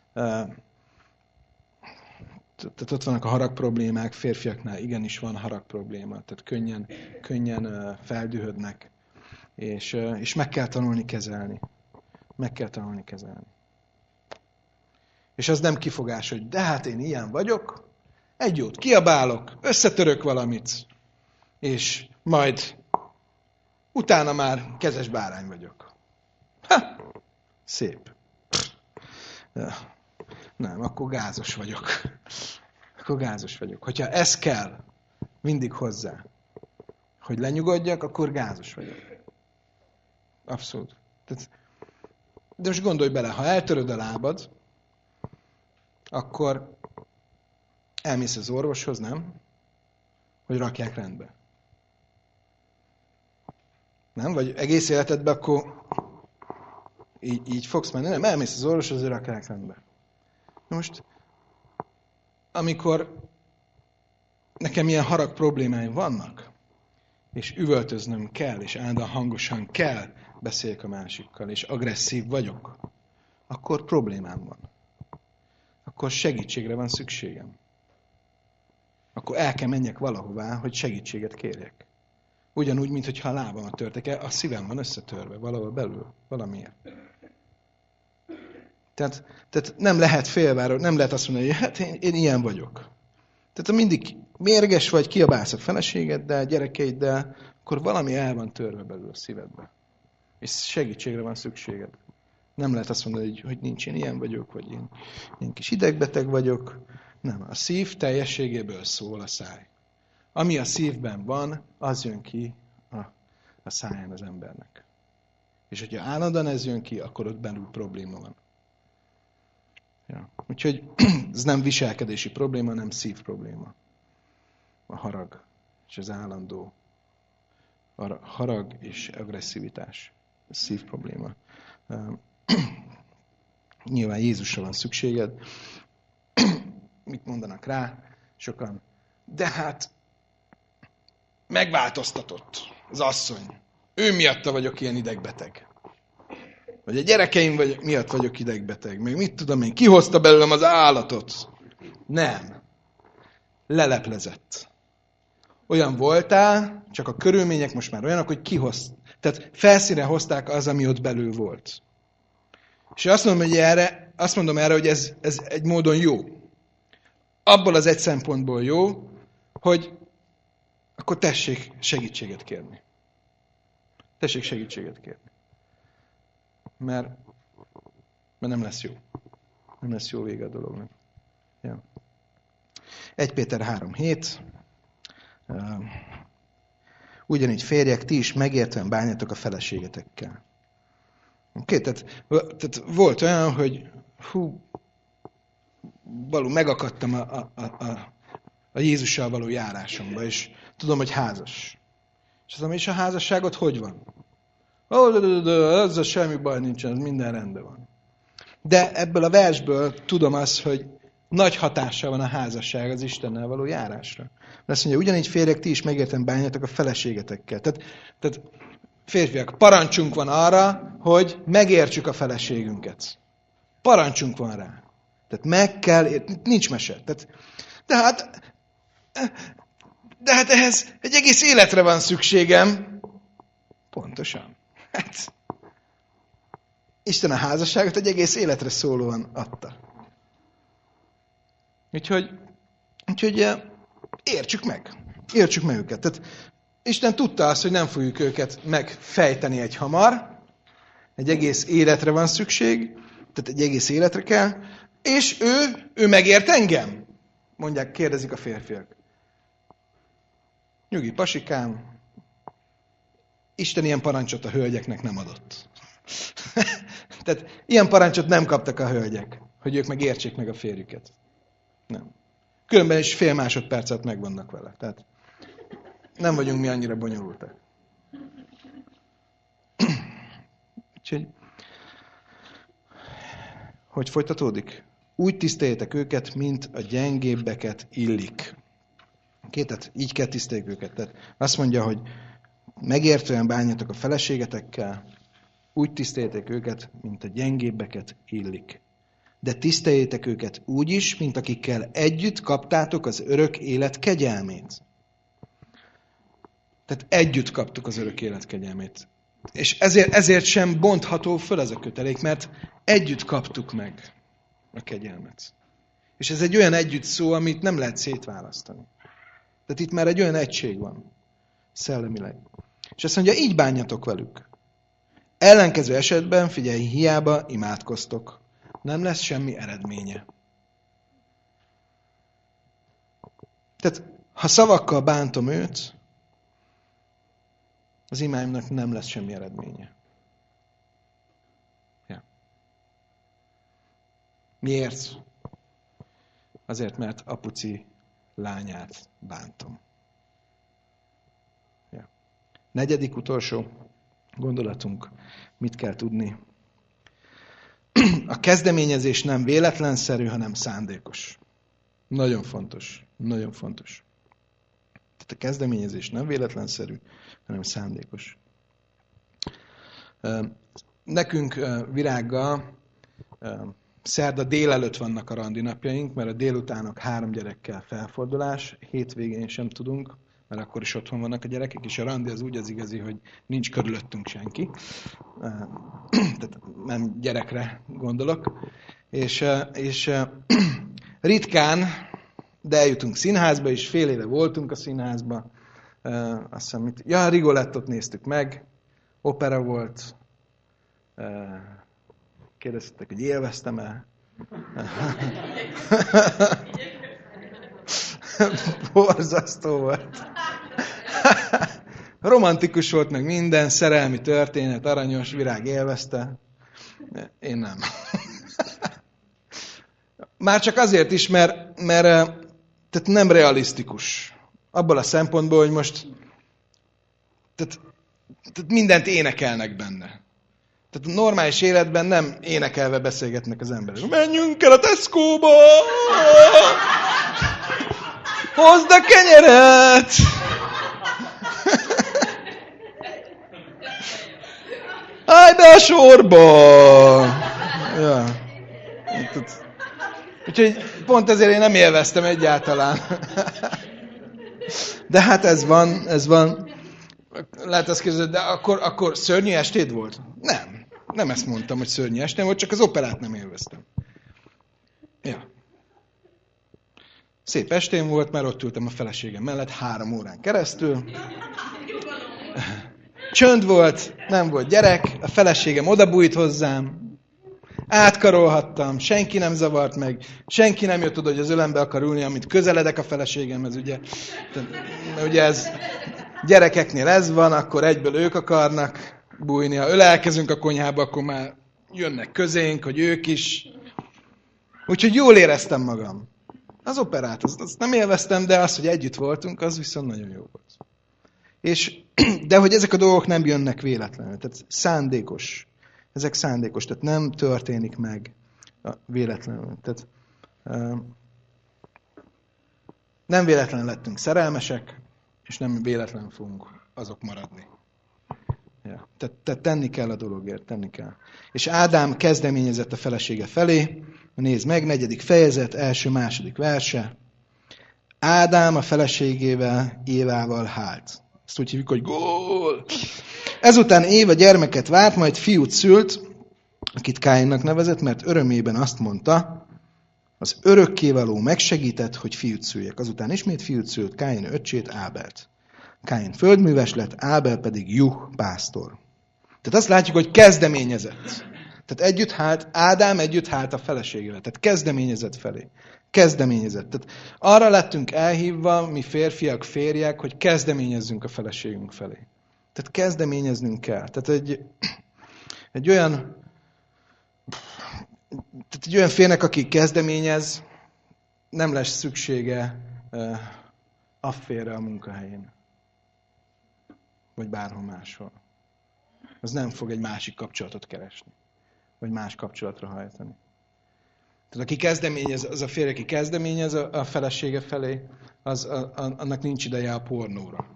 Tehát ott vannak a harag problémák, férfiaknál igenis van harag probléma, tehát könnyen, könnyen feldühödnek, és, és meg kell tanulni kezelni. Meg kell tanulni kezelni. És az nem kifogás, hogy de hát én ilyen vagyok, egy jót kiabálok, összetörök valamit, és majd utána már kezes bárány vagyok. Ha! Szép. Nem, akkor gázos vagyok. Akkor gázos vagyok. Hogyha ez kell mindig hozzá, hogy lenyugodjak, akkor gázos vagyok. Abszolút. Tehát, de most gondolj bele, ha eltöröd a lábad, akkor elmész az orvoshoz, nem? Hogy rakják rendbe. Nem? Vagy egész életedben akkor így, így fogsz menni. Nem, elmész az orvoshoz, hogy rakják rendbe. Most, amikor nekem ilyen harag problémáim vannak, és üvöltöznöm kell, és állandóan hangosan kell beszéljek a másikkal, és agresszív vagyok, akkor problémám van. Akkor segítségre van szükségem. Akkor el kell menjek valahová, hogy segítséget kérjek. Ugyanúgy, mintha a lábamat törtek el, a szívem van összetörve, valahol belül, valamiért. Tehát, tehát nem lehet félváról, nem lehet azt mondani, hogy hát én, én ilyen vagyok. Tehát ha mindig mérges vagy, kiabálsz a feleségeddel, gyerekeiddel, akkor valami el van törve belül a szívedbe. És segítségre van szükséged. Nem lehet azt mondani, hogy, hogy nincs, én ilyen vagyok, vagy én, én kis idegbeteg vagyok. Nem, a szív teljességéből szól a száj. Ami a szívben van, az jön ki a, a száján az embernek. És hogyha állandóan ez jön ki, akkor ott belül probléma van. Ja. Úgyhogy ez nem viselkedési probléma, hanem szív probléma. A harag és az állandó harag és agresszivitás. Ez szív probléma. Nyilván Jézusra van szükséged. Mit mondanak rá? Sokan. De hát megváltoztatott az asszony. Ő miatta vagyok ilyen idegbeteg. Vagy a gyerekeim vagy, miatt vagyok idegbeteg. Meg mit tudom én, kihozta belőlem az állatot. Nem. Leleplezett. Olyan voltál, csak a körülmények most már olyanok, hogy kihozt. Tehát felszínre hozták az, ami ott belül volt. És azt mondom, hogy erre, azt mondom erre, hogy ez, ez egy módon jó. Abból az egy szempontból jó, hogy akkor tessék segítséget kérni. Tessék segítséget kérni. Mert, mert nem lesz jó. Nem lesz jó vége a dolognak. Ja. egy Péter három hét. Uh, ugyanígy férjek, ti is megértően bánjatok a feleségetekkel. Oké, okay, tehát, tehát volt olyan, hogy hú, való megakadtam a, a, a, a Jézussal való járásomba, és tudom, hogy házas. És azt mondom, és a házasságod hogy van? Ezzel semmi baj nincsen, ez minden rendben van. De ebből a versből tudom azt, hogy nagy hatással van a házasság az Istennel való járásra. Mert azt mondja, ugyanígy férjek, ti is megértem bánjatok a feleségetekkel. Tehát, tehát férfiak, parancsunk van arra, hogy megértsük a feleségünket. Parancsunk van rá. Tehát meg kell érteni, nincs mese. Tehát, de hát, de hát ehhez egy egész életre van szükségem. Pontosan. Hát, Isten a házasságot egy egész életre szólóan adta. Úgyhogy, úgyhogy értsük meg. Értsük meg őket. Tehát Isten tudta azt, hogy nem fogjuk őket megfejteni egy hamar. Egy egész életre van szükség. Tehát egy egész életre kell. És ő, ő megért engem? Mondják, kérdezik a férfiak. Nyugi, pasikám. Isten ilyen parancsot a hölgyeknek nem adott. Tehát ilyen parancsot nem kaptak a hölgyek, hogy ők meg értsék meg a férjüket. Nem. Különben is fél másodpercet megvannak vele. Tehát nem vagyunk mi annyira bonyolultak. Úgyhogy, hogy folytatódik? Úgy tiszteljétek őket, mint a gyengébbeket illik. Kétet, így kell tiszteljük őket. Tehát azt mondja, hogy megértően bánjatok a feleségetekkel, úgy tiszteljétek őket, mint a gyengébbeket illik. De tiszteljétek őket úgy is, mint akikkel együtt kaptátok az örök élet kegyelmét. Tehát együtt kaptuk az örök élet kegyelmét. És ezért, ezért sem bontható föl ez a kötelék, mert együtt kaptuk meg a kegyelmet. És ez egy olyan együtt szó, amit nem lehet szétválasztani. Tehát itt már egy olyan egység van, szellemileg. És azt mondja, így bánjatok velük. Ellenkező esetben, figyelj, hiába imádkoztok. Nem lesz semmi eredménye. Tehát, ha szavakkal bántom őt, az imáimnak nem lesz semmi eredménye. Ja. Miért? Azért, mert apuci lányát bántom. Ja. Negyedik, utolsó gondolatunk. Mit kell tudni? A kezdeményezés nem véletlenszerű, hanem szándékos. Nagyon fontos. Nagyon fontos. Tehát a kezdeményezés nem véletlenszerű, hanem szándékos. Nekünk Virággal szerda délelőtt vannak a randinapjaink, mert a délutánok három gyerekkel felfordulás, hétvégén sem tudunk, mert akkor is otthon vannak a gyerekek, és a randi az úgy az igazi, hogy nincs körülöttünk senki. Tehát nem gyerekre gondolok. És, és ritkán, de eljutunk színházba, és fél éve voltunk a színházba. Azt hiszem, mit... Ja, Rigolettot néztük meg, opera volt. Kérdeztek, hogy élveztem-e? Borzasztó volt. Romantikus volt meg minden, szerelmi történet, aranyos, Virág élvezte. Én nem. Már csak azért is, mert, mert tehát nem realisztikus. Abból a szempontból, hogy most tehát, tehát mindent énekelnek benne. Tehát a normális életben nem énekelve beszélgetnek az emberek. Menjünk el a Tesco-ba! Hozd a kenyeret! Állj be a sorba! Ja. Úgyhogy pont ezért én nem élveztem egyáltalán. De hát ez van, ez van. Lehet azt kérdezni, de akkor, akkor szörnyű estéd volt? Nem. Nem ezt mondtam, hogy szörnyű estém volt, csak az operát nem élveztem. Ja. Szép estém volt, mert ott ültem a feleségem mellett három órán keresztül. Csönd volt, nem volt gyerek, a feleségem odabújt hozzám, átkarolhattam, senki nem zavart meg, senki nem jött oda, hogy az ölembe akar ülni, amit közeledek a feleségemhez, ugye. Tehát, ugye ez gyerekeknél ez van, akkor egyből ők akarnak bújni. Ha ölelkezünk a konyhába, akkor már jönnek közénk, hogy ők is. Úgyhogy jól éreztem magam. Az operát, azt, azt nem élveztem, de az, hogy együtt voltunk, az viszont nagyon jó volt. És, de hogy ezek a dolgok nem jönnek véletlenül. Tehát szándékos. Ezek szándékos, tehát nem történik meg véletlenül. Tehát nem véletlenül lettünk szerelmesek, és nem véletlenül fogunk azok maradni. Ja. Tehát, tehát tenni kell a dologért, tenni kell. És Ádám kezdeményezett a felesége felé, nézd meg, negyedik fejezet, első, második verse. Ádám a feleségével, Évával hált. Ezt úgy hívjuk, hogy gól! Ezután Éva gyermeket várt, majd fiút szült, akit Káinnak nevezett, mert örömében azt mondta, az örökkévaló megsegített, hogy fiút szüljek. Azután ismét fiút szült Káin öccsét, Ábelt. Káin földműves lett, Ábel pedig juh pásztor. Tehát azt látjuk, hogy kezdeményezett. Tehát együtt hált, Ádám együtt hált a feleségével. Tehát kezdeményezett felé. Kezdeményezett. Tehát arra lettünk elhívva, mi férfiak, férjek, hogy kezdeményezzünk a feleségünk felé. Tehát kezdeményeznünk kell. Tehát egy, egy olyan tehát egy olyan férnek, aki kezdeményez, nem lesz szüksége uh, afférre a munkahelyén. Vagy bárhol máshol. Az nem fog egy másik kapcsolatot keresni. Vagy más kapcsolatra hajtani. Tehát aki kezdeményez, az a férj, aki kezdeményez a, a felesége felé, az, a, a, annak nincs ideje a pornóra.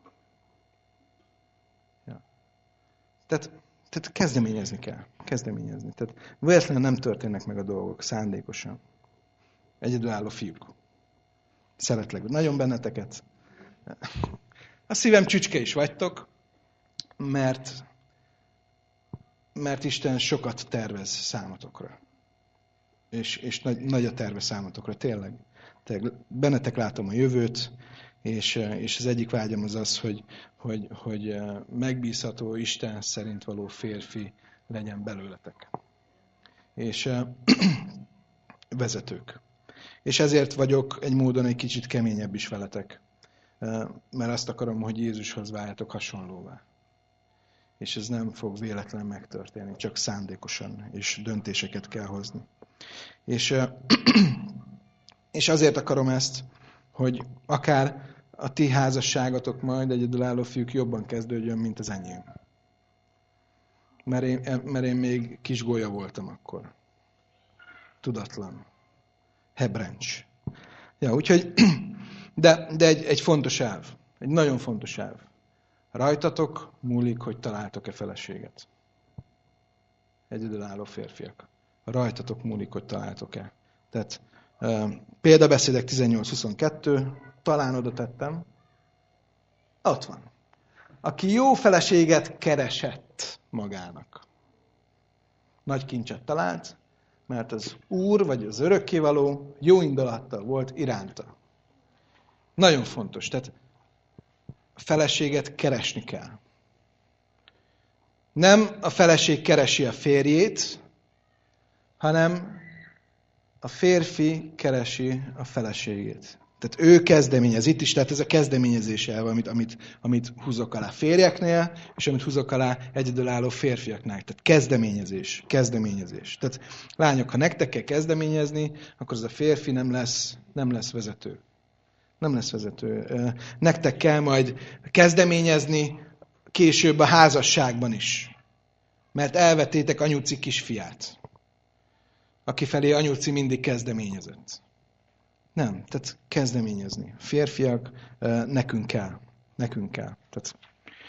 Ja. Tehát, tehát kezdeményezni kell. Kezdeményezni. Tehát véletlenül nem történnek meg a dolgok szándékosan. Egyedülálló fiúk. Szeretlek nagyon benneteket. A szívem csücske is vagytok, mert, mert Isten sokat tervez számotokra. És, és nagy, nagy a terve számotokra, tényleg. tényleg. Bennetek látom a jövőt, és, és az egyik vágyam az az, hogy, hogy, hogy megbízható, Isten szerint való férfi legyen belőletek. És vezetők. És ezért vagyok egy módon egy kicsit keményebb is veletek. Mert azt akarom, hogy Jézushoz váljatok hasonlóvá. És ez nem fog véletlenül megtörténni, csak szándékosan, és döntéseket kell hozni. És, és azért akarom ezt, hogy akár a ti házasságotok majd egyedülálló fiúk jobban kezdődjön, mint az enyém. Mert én, mert én még kis golya voltam akkor. Tudatlan. Hebrencs. Ja, úgyhogy, de, de egy, egy fontos elv. Egy nagyon fontos elv. Rajtatok múlik, hogy találtok-e feleséget. Egyedülálló férfiak. Rajtatok múlik, hogy találtok-e. Tehát uh, példabeszédek tizennyolc huszonkettő, talán oda tettem. Ott van. Aki jó feleséget keresett magának. Nagy kincset talált, mert az Úr, vagy az örökkévaló jó indulattal volt iránta. Nagyon fontos. Tehát a feleséget keresni kell. Nem a feleség keresi a férjét, hanem a férfi keresi a feleségét. Tehát ő kezdeményez. Itt is, tehát ez a kezdeményezés elve, amit, amit, amit húzok alá férjeknél, és amit húzok alá egyedülálló férfiaknál. Tehát kezdeményezés. Kezdeményezés. Tehát lányok, ha nektek kell kezdeményezni, akkor az a férfi nem lesz, nem lesz vezető. Nem lesz vezető. Nektek kell majd kezdeményezni később a házasságban is. Mert elvettétek anyuci kisfiát, aki felé anyuci mindig kezdeményezett. Nem, tehát kezdeményezni. Férfiak, nekünk kell. Nekünk kell. Tehát,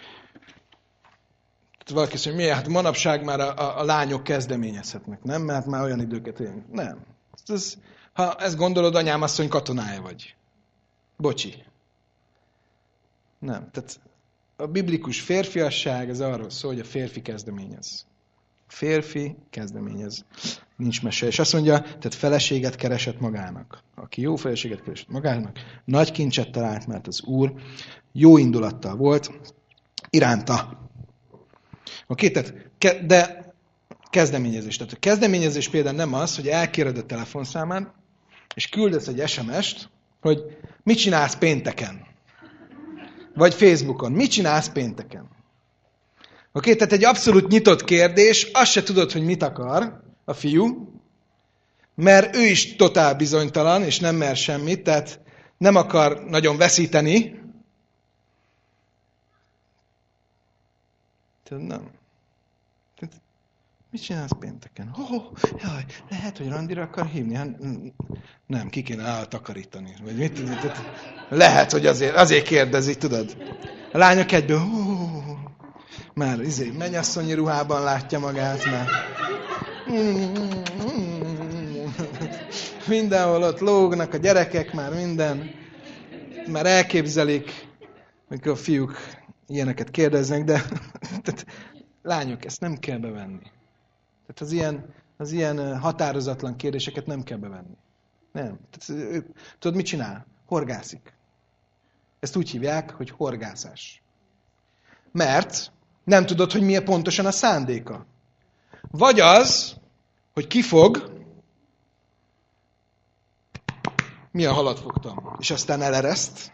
tehát valaki azt mondja, miért? Hát manapság már a, a, a lányok kezdeményezhetnek, nem? Mert már olyan időket élünk. Nem. Ez, ha ezt gondolod, anyám asszony katonája vagy. Bocsi. Nem. Tehát a biblikus férfiasság az arról szól, hogy a férfi kezdeményez. A férfi kezdeményez. Nincs mese. És azt mondja, tehát feleséget keresett magának. Aki jó feleséget keresett magának, nagy kincset talált, mert az Úr jó indulattal volt iránta. Oké, tehát, ke- de kezdeményezés. Tehát a kezdeményezés például nem az, hogy elkéred a telefonszámán, és küldesz egy es em est, hogy mit csinálsz pénteken? Vagy Facebookon. Mit csinálsz pénteken? Oké, tehát egy abszolút nyitott kérdés, azt se tudod, hogy mit akar a fiú, mert ő is totál bizonytalan, és nem mer semmit, tehát nem akar nagyon veszíteni, Tehát nem. Tehát, mit csinálsz pénteken? Ó, oh, jaj, lehet, hogy randira akar hívni? Hát, nem, ki kéne eltakarítani. Vagy mit, tehát, lehet, hogy azért, azért kérdezi, tudod. A lányok egyből, oh, már izé, mennyasszonyi ruhában látja magát, már. Mindenhol ott lógnak a gyerekek, már minden. Már elképzelik, amikor a fiúk ilyeneket kérdeznek, de tehát, lányok, ezt nem kell bevenni. Tehát az ilyen, az ilyen határozatlan kérdéseket nem kell bevenni. Nem. Tehát, tudod, mit csinál? Horgászik. Ezt úgy hívják, hogy horgászás. Mert nem tudod, hogy milyen pontosan a szándéka. Vagy az, hogy kifog, milyen halat fogtam, és aztán elereszt,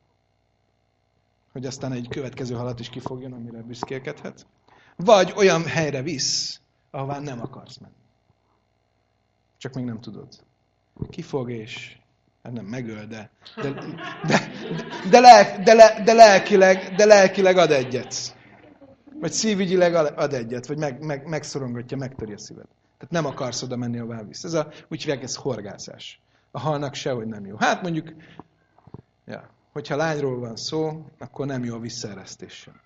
hogy aztán egy következő halat is kifogjon, amire büszkélkedhet. Vagy olyan helyre visz, ahová nem akarsz menni. Csak még nem tudod. Kifog és hát nem megöl, de de, de, de, lelk, de, le, de, lelkileg, de lelkileg ad egyet. Vagy szívügyileg ad egyet, vagy meg, meg, megszorongatja, megtöri a szíved. Tehát nem akarsz oda menni, ahová visz. Ez a, úgy hívják, ez horgászás. A halnak sehogy nem jó. Hát mondjuk, ja, hogyha lányról van szó, akkor nem jó a visszaeresztéssel.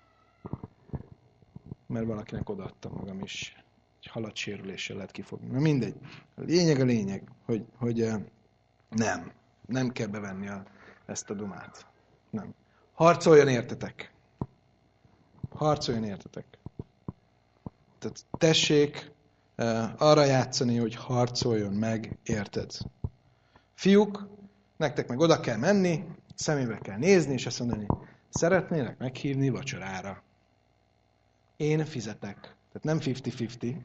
Mert valakinek odaadtam magam is. Egy haladsérüléssel lehet kifogni. Na mindegy. A lényeg a lényeg, hogy, hogy nem. Nem kell bevenni a, ezt a dumát. Nem. Harcoljon értetek. Harcoljon értetek. Tehát tessék arra játszani, hogy harcoljon meg, érted? Fiúk, nektek meg oda kell menni, szemébe kell nézni, és azt mondani, szeretnélek meghívni vacsorára. Én fizetek. Tehát nem fifty-fifty.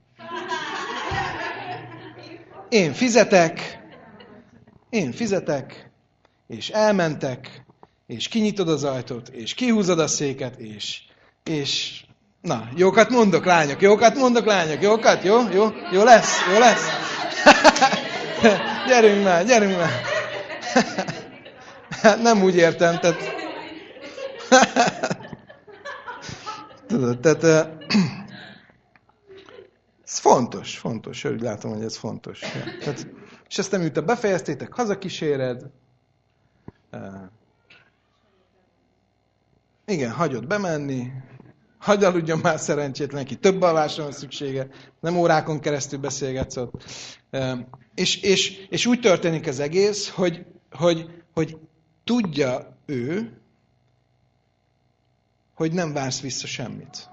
Én fizetek, én fizetek, és elmentek, és kinyitod az ajtót, és kihúzod a széket, és, és na, jókat mondok, lányok, jókat mondok, lányok, jókat, jó, jó, jó lesz, jó lesz. Gyerünk már, gyerünk már. Hát nem úgy értem, tehát... Tudod, tehát... Ez fontos, fontos, úgy látom, hogy ez fontos. Tehát, és ezt amiután befejeztétek, hazakíséred. Igen, hagyod bemenni, hagyj aludjon már szerencsétlen, neki több alvásra van szüksége, nem órákon keresztül beszélgetsz ott. És, és, és úgy történik az egész, hogy, hogy, hogy tudja ő, hogy nem vársz vissza semmit.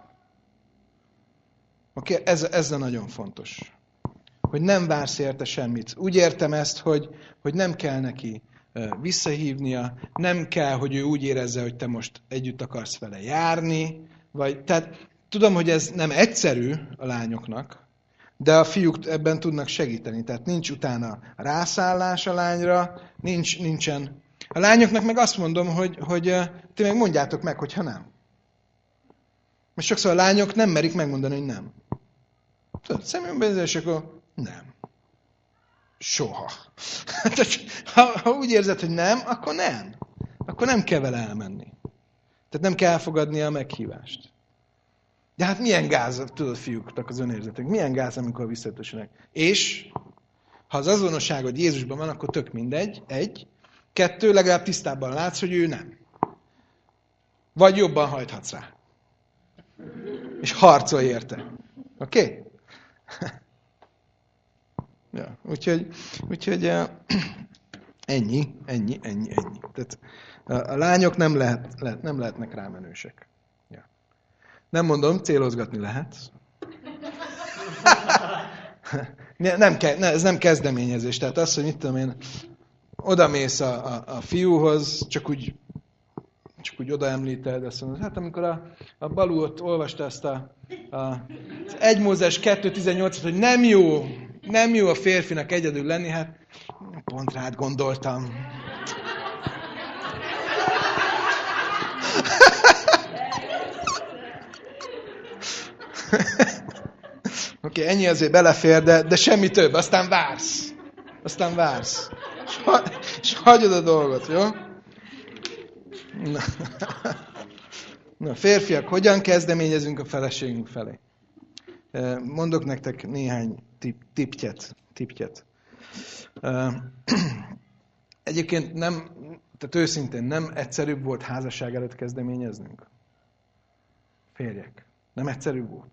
Oké, okay? ez, ez a nagyon fontos. Hogy nem vársz érte semmit. Úgy értem ezt, hogy, hogy nem kell neki visszahívnia, nem kell, hogy ő úgy érezze, hogy te most együtt akarsz vele járni, vagy, tehát tudom, hogy ez nem egyszerű a lányoknak, de a fiúk ebben tudnak segíteni. Tehát nincs utána rászállás a lányra, nincs, nincsen. A lányoknak meg azt mondom, hogy, hogy ti meg mondjátok meg, hogyha nem. Mert sokszor a lányok nem merik megmondani, hogy nem. Tudod, szemünkben, és akkor nem. Soha. ha, ha úgy érzed, hogy nem, akkor nem. Akkor nem kell vele elmenni. Tehát nem kell elfogadni a meghívást. De hát milyen gáz, tudod, fiúknak az önérzetek, milyen gáz, amikor visszatössenek. És ha az azonosságod Jézusban van, akkor tök mindegy, egy. Kettő, legalább tisztában látsz, hogy ő nem. Vagy jobban hajthatsz rá. És harcolj érte. Oké? Okay? Ja, úgyhogy, úgyhogy uh, ennyi, ennyi, ennyi, ennyi. Tehát a, a lányok nem, lehet, lehet, nem lehetnek rámenősek. Ja. Nem mondom, célozgatni lehet. nem ke, ne, ez nem kezdeményezés. Tehát az, hogy mit tudom én, odamész a, a, a fiúhoz, csak úgy, csak úgy odaemlíted, azt mondod, hát amikor a, a Balú ott olvasta ezt a, a, az egy Mózes kettő tizennyolcat, hogy nem jó, nem jó a férfinak egyedül lenni, hát pont rád gondoltam. Oké, okay, ennyi azért belefér, de, de semmi több, aztán vársz. Aztán vársz. És, ha, és hagyod a dolgot, jó? Na. Na, férfiak, hogyan kezdeményezünk a feleségünk felé? Mondok nektek néhány tip, tiptyet. tiptyet. Egyébként nem, tehát őszintén nem egyszerűbb volt házasság előtt kezdeményeznünk? Férjek. Nem egyszerűbb volt?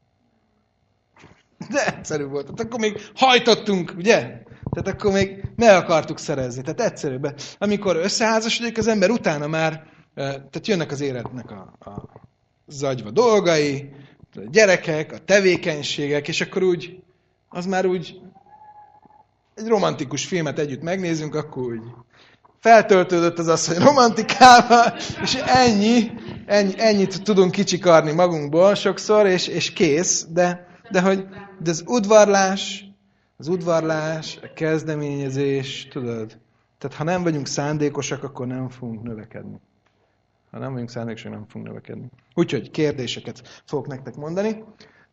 De egyszerűbb volt. Tehát akkor még hajtottunk, ugye? Tehát akkor még meg akartuk szerezni. Tehát egyszerűbb. Amikor összeházasodik az ember, utána már, tehát jönnek az életnek a, a zagyva dolgai, a gyerekek, a tevékenységek, és akkor úgy, az már úgy, egy romantikus filmet együtt megnézünk, akkor úgy feltöltődött az asszony romantikával, és ennyi, ennyi, ennyit tudunk kicsikarni magunkból sokszor, és, és kész, de, de, hogy, de az udvarlás, az udvarlás, a kezdeményezés, tudod, tehát ha nem vagyunk szándékosak, akkor nem fogunk növekedni. Ha nem vagyunk szándékosak, nem fogunk növekedni. Úgyhogy kérdéseket fogok nektek mondani.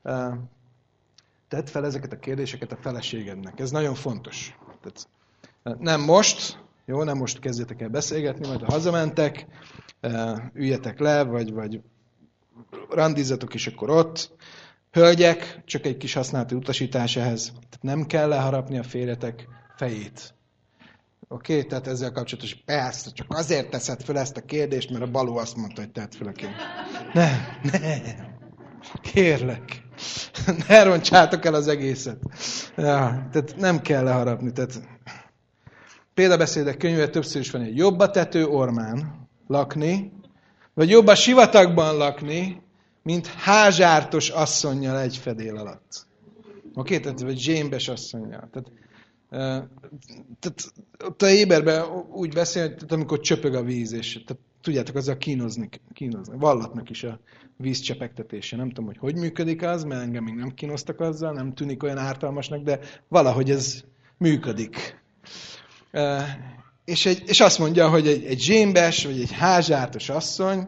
Tedd fel ezeket a kérdéseket a feleségednek. Ez nagyon fontos. Tehát nem most, jó, nem most kezdjetek el beszélgetni, majd ha hazamentek, üljetek le, vagy, vagy randizzatok is akkor ott. Hölgyek, csak egy kis használati utasítás ehhez. Tehát nem kell leharapni a férjetek fejét. Oké? Okay? Tehát ezzel kapcsolatos, persze, csak azért teszed fel ezt a kérdést, mert a Baló azt mondta, hogy tedd fel a kérdést. Nem, nem. Kérlek. Ne roncsátok el az egészet. Ja, tehát nem kell leharapni. Tehát példabeszédek könyvében többször is van, hogy jobb a tető ormán lakni, vagy jobb a sivatagban lakni, mint házsártos asszonnyal egy fedél alatt. Oké? Okay? Tehát vagy zsémbes asszonnyal. Tehát, uh, tehát ott a Éberben úgy beszél, hogy amikor csöpög a víz, és tehát, tudjátok, azzal kínozni, kínozni. Vallatnak is a víz csepegtetése. Nem tudom, hogy hogy működik az, mert engem még nem kínoztak azzal, nem tűnik olyan ártalmasnak, de valahogy ez működik. Uh, és, egy, és azt mondja, hogy egy, egy zsémbes, vagy egy házsártos asszony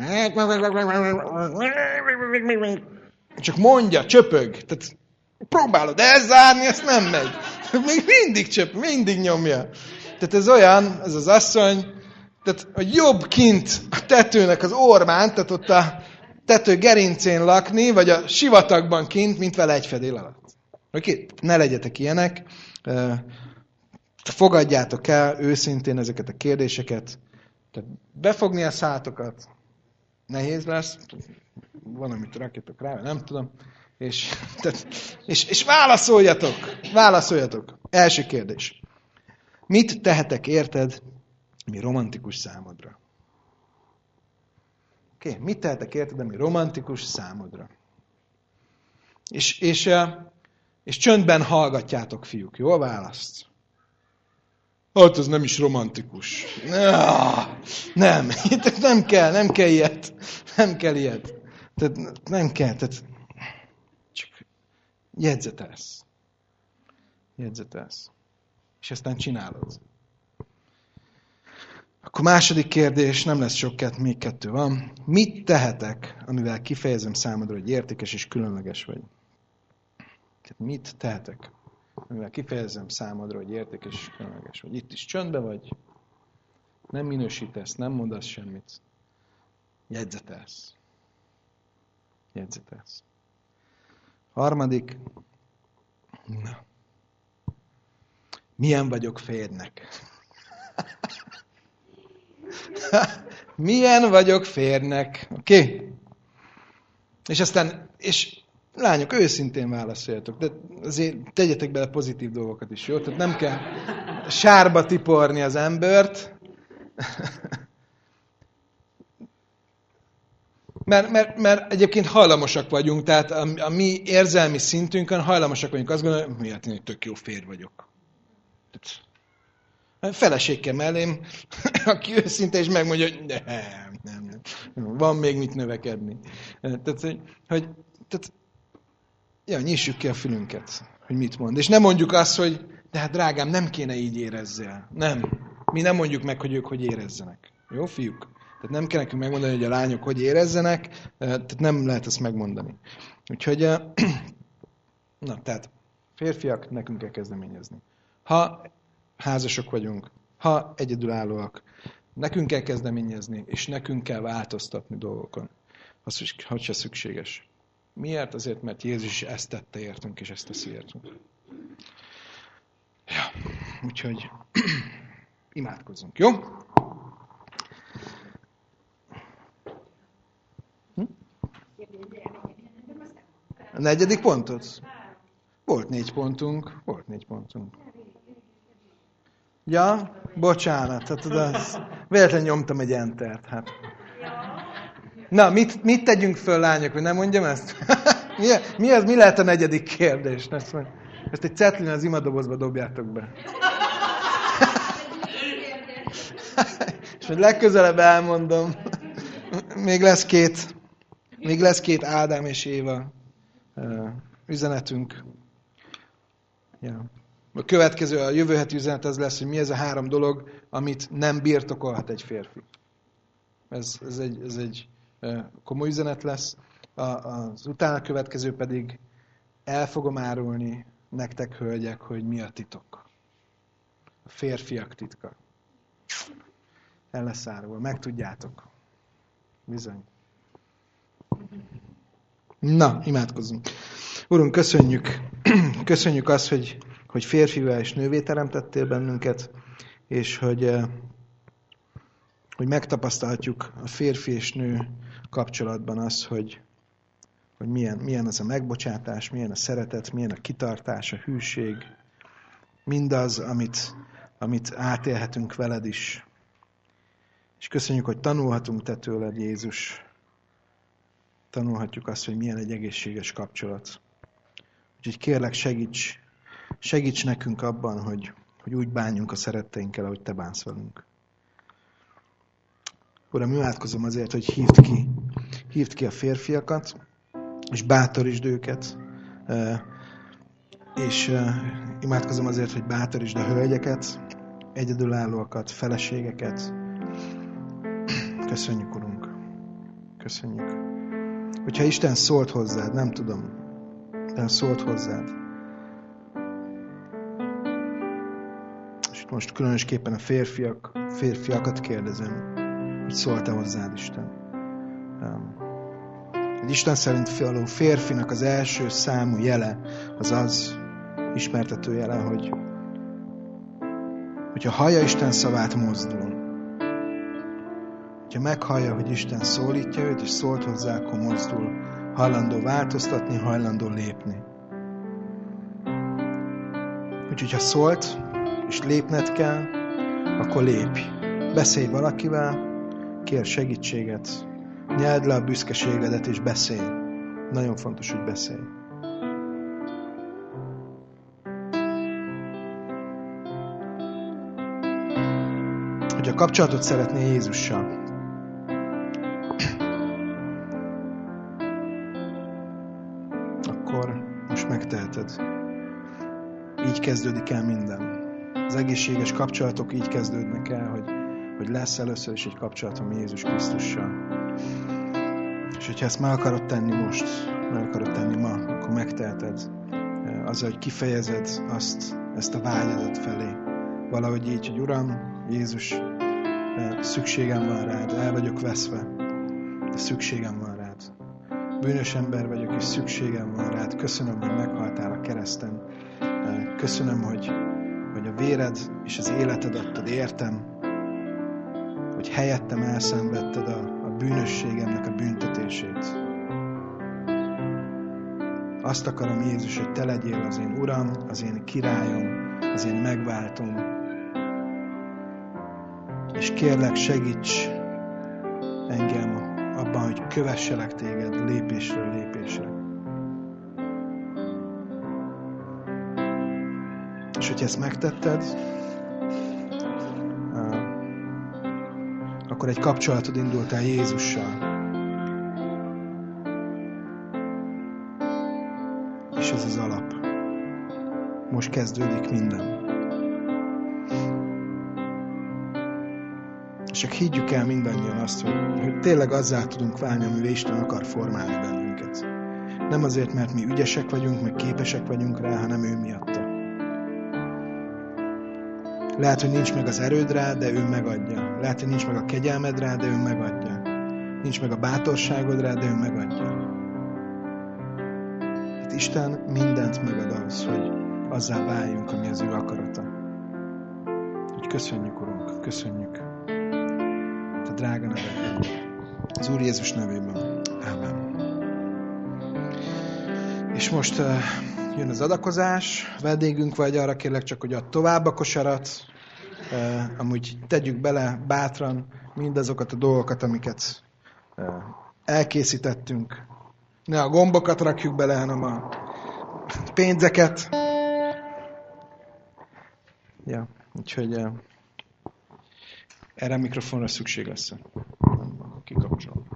csak mondja, csöpög. Tehát próbálod elzárni, ezt nem megy. Még mindig csöpög, mindig nyomja. Tehát ez olyan, ez az asszony, tehát hogy jobb kint a tetőnek az ormán, tehát ott a tető gerincén lakni, vagy a sivatagban kint, mint vele egy fedél alatt. Oké? Ne legyetek ilyenek. Fogadjátok el őszintén ezeket a kérdéseket. Tehát befogni a szátokat nehéz lesz. Van, amit rakjatok rá, nem tudom. És, tehát, és, és válaszoljatok. Válaszoljatok. Első kérdés. Mit tehetek érted, ami romantikus számodra? Oké, okay. Mit tehetek érted, ami romantikus számodra? És, és, és csöndben hallgatjátok, fiúk. Jó a választ? Hát ez nem is romantikus. Nem, nem kell, nem kell ilyet. Nem kell ilyet. Tehát nem kell, tehát csak jegyzetelsz. Jegyzetelsz. És aztán csinálod. Akkor második kérdés, nem lesz sok kett, még kettő van. Mit tehetek, amivel kifejezem számodra, hogy értékes és különleges vagy? Tehát mit tehetek, amivel kifejezem számodra, hogy értékes és különleges vagy? Itt is csöndbe vagy, nem minősítesz, nem mondasz semmit. Jegyzetelsz. Jegyzetelsz. Harmadik. Na. Milyen vagyok férnek? Milyen vagyok férnek? Oké? Okay? És aztán, és lányok, őszintén válaszoljatok, de azért tegyetek bele pozitív dolgokat is, jó? Tehát nem kell sárba tiporni az embert. Mert, mert, mert egyébként hajlamosak vagyunk, tehát a, a mi érzelmi szintünkön hajlamosak vagyunk. Azt gondolom, hogy hát én tök jó férj vagyok. Feleségke mellém, aki őszinte és megmondja, hogy nem, nem, nem, van még mit növekedni. Tehát, hogy, hogy tehát, ja, nyissuk ki a fülünket, hogy mit mond. És nem mondjuk azt, hogy de hát drágám, nem kéne így érezzél. Nem. Mi nem mondjuk meg, hogy ők hogy érezzenek. Jó, fiúk? Tehát nem kell nekünk megmondani, hogy a lányok hogy érezzenek, tehát nem lehet ezt megmondani. Úgyhogy, na, tehát férfiak, nekünk kell kezdeményezni. Ha házasok vagyunk, ha egyedülállóak, nekünk kell kezdeményezni, és nekünk kell változtatni dolgokon. az, hogyha szükséges. Miért? Azért, mert Jézus is ezt tette értünk, és ezt teszi értünk. Ja, úgyhogy imádkozzunk, jó? Hm? A negyedik pontot? Volt négy pontunk, volt négy pontunk. Ja, bocsánat, hát az, véletlenül nyomtam egy entert, hát. Na, mit, mit tegyünk föl, lányok, hogy nem mondjam ezt? mi, mi, az, mi lehet a negyedik kérdés? Ezt, ezt egy cetlin az imadobozba dobjátok be. És hogy legközelebb elmondom, még lesz két, még lesz két Ádám és Éva uh, üzenetünk. Ja. A következő, a jövő heti üzenet az lesz, hogy mi ez a három dolog, amit nem birtokolhat egy férfi. Ez, ez egy, ez egy komoly üzenet lesz. A, az utána következő pedig el fogom árulni nektek, hölgyek, hogy mi a titok. A férfiak titka. El lesz árulva. Megtudjátok. Bizony. Na, imádkozzunk. Urunk, köszönjük. Köszönjük azt, hogy, hogy férfivel és nővé teremtettél bennünket, és hogy, hogy megtapasztalhatjuk a férfi és nő kapcsolatban az, hogy, hogy milyen, milyen az a megbocsátás, milyen a szeretet, milyen a kitartás, a hűség, mindaz, amit, amit átélhetünk veled is. És köszönjük, hogy tanulhatunk te tőled, Jézus. Tanulhatjuk azt, hogy milyen egy egészséges kapcsolat. Úgyhogy kérlek, segíts, segíts nekünk abban, hogy, hogy úgy bánjunk a szeretteinkkel, ahogy te bánsz velünk. Uram, imádkozom azért, hogy hívd ki, hívd ki a férfiakat, és bátorítsd őket, és imádkozom azért, hogy bátorítsd a hölgyeket, egyedülállóakat, feleségeket. Köszönjük, Urunk. Köszönjük. Hogyha Isten szólt hozzád, nem tudom, de szólt hozzád. És most különösképpen a férfiak, férfiakat kérdezem, hogy szólt-e hozzád Isten. Egy Isten szerint való férfinak az első számú jele az az, ismertető jele, hogy hogyha hallja Isten szavát, mozdul. Ha meghallja, hogy Isten szólítja őt, és szólt hozzá, akkor mozdul. Hajlandó változtatni, hajlandó lépni. Úgyhogy ha szólt, és lépned kell, akkor lépj. Beszélj valakivel, kér segítséget, nyeld le a büszkeségedet, és beszélj. Nagyon fontos, hogy beszélj. Hogyha kapcsolatot szeretnél Jézussal, megteheted. Így kezdődik el minden. Az egészséges kapcsolatok így kezdődnek el, hogy, hogy lesz először is egy kapcsolatom Jézus Krisztussal. És hogyha ezt meg akarod tenni most, meg akarod tenni ma, akkor megteheted. Azzal, hogy kifejezed azt, ezt a vágyadat felé. Valahogy így, hogy Uram, Jézus, szükségem van rád, el vagyok veszve, de szükségem van rád. Bűnös ember vagyok, és szükségem van rád. Köszönöm, hogy meghaltál a kereszten. Köszönöm, hogy, hogy a véred és az életed adtad értem, hogy helyettem elszenvedted a, a bűnösségemnek a büntetését. Azt akarom, Jézus, hogy te legyél az én Uram, az én királyom, az én megváltom. És kérlek, segíts engem abban, hogy kövesselek téged lépésről lépésre. És hogyha ezt megtetted, akkor egy kapcsolatod indult el Jézussal. És ez az alap. Most kezdődik minden. És csak higgyük el mindannyian azt, hogy, hogy tényleg azzá tudunk válni, amivel Isten akar formálni bennünket. Nem azért, mert mi ügyesek vagyunk, meg képesek vagyunk rá, hanem ő miatta. Lehet, hogy nincs meg az erőd rá, de ő megadja. Lehet, hogy nincs meg a kegyelmed rá, de ő megadja. nincs meg a bátorságod rá, de ő megadja. Hát Isten mindent megad ahhoz, hogy azzá váljunk, ami az ő akarata. Úgy köszönjük, Urunk, köszönjük a drága nevedben. Az Úr Jézus nevében. Ámen. És most uh, jön az adakozás. Vendégünk vagy, arra kérlek csak, hogy add tovább a kosarat. Uh, amúgy tegyük bele bátran mindazokat a dolgokat, amiket uh, elkészítettünk. Ne a gombokat rakjuk bele, hanem a pénzeket. Ja, úgyhogy uh, erre a mikrofonra szükség lesz. Kikapcsolom.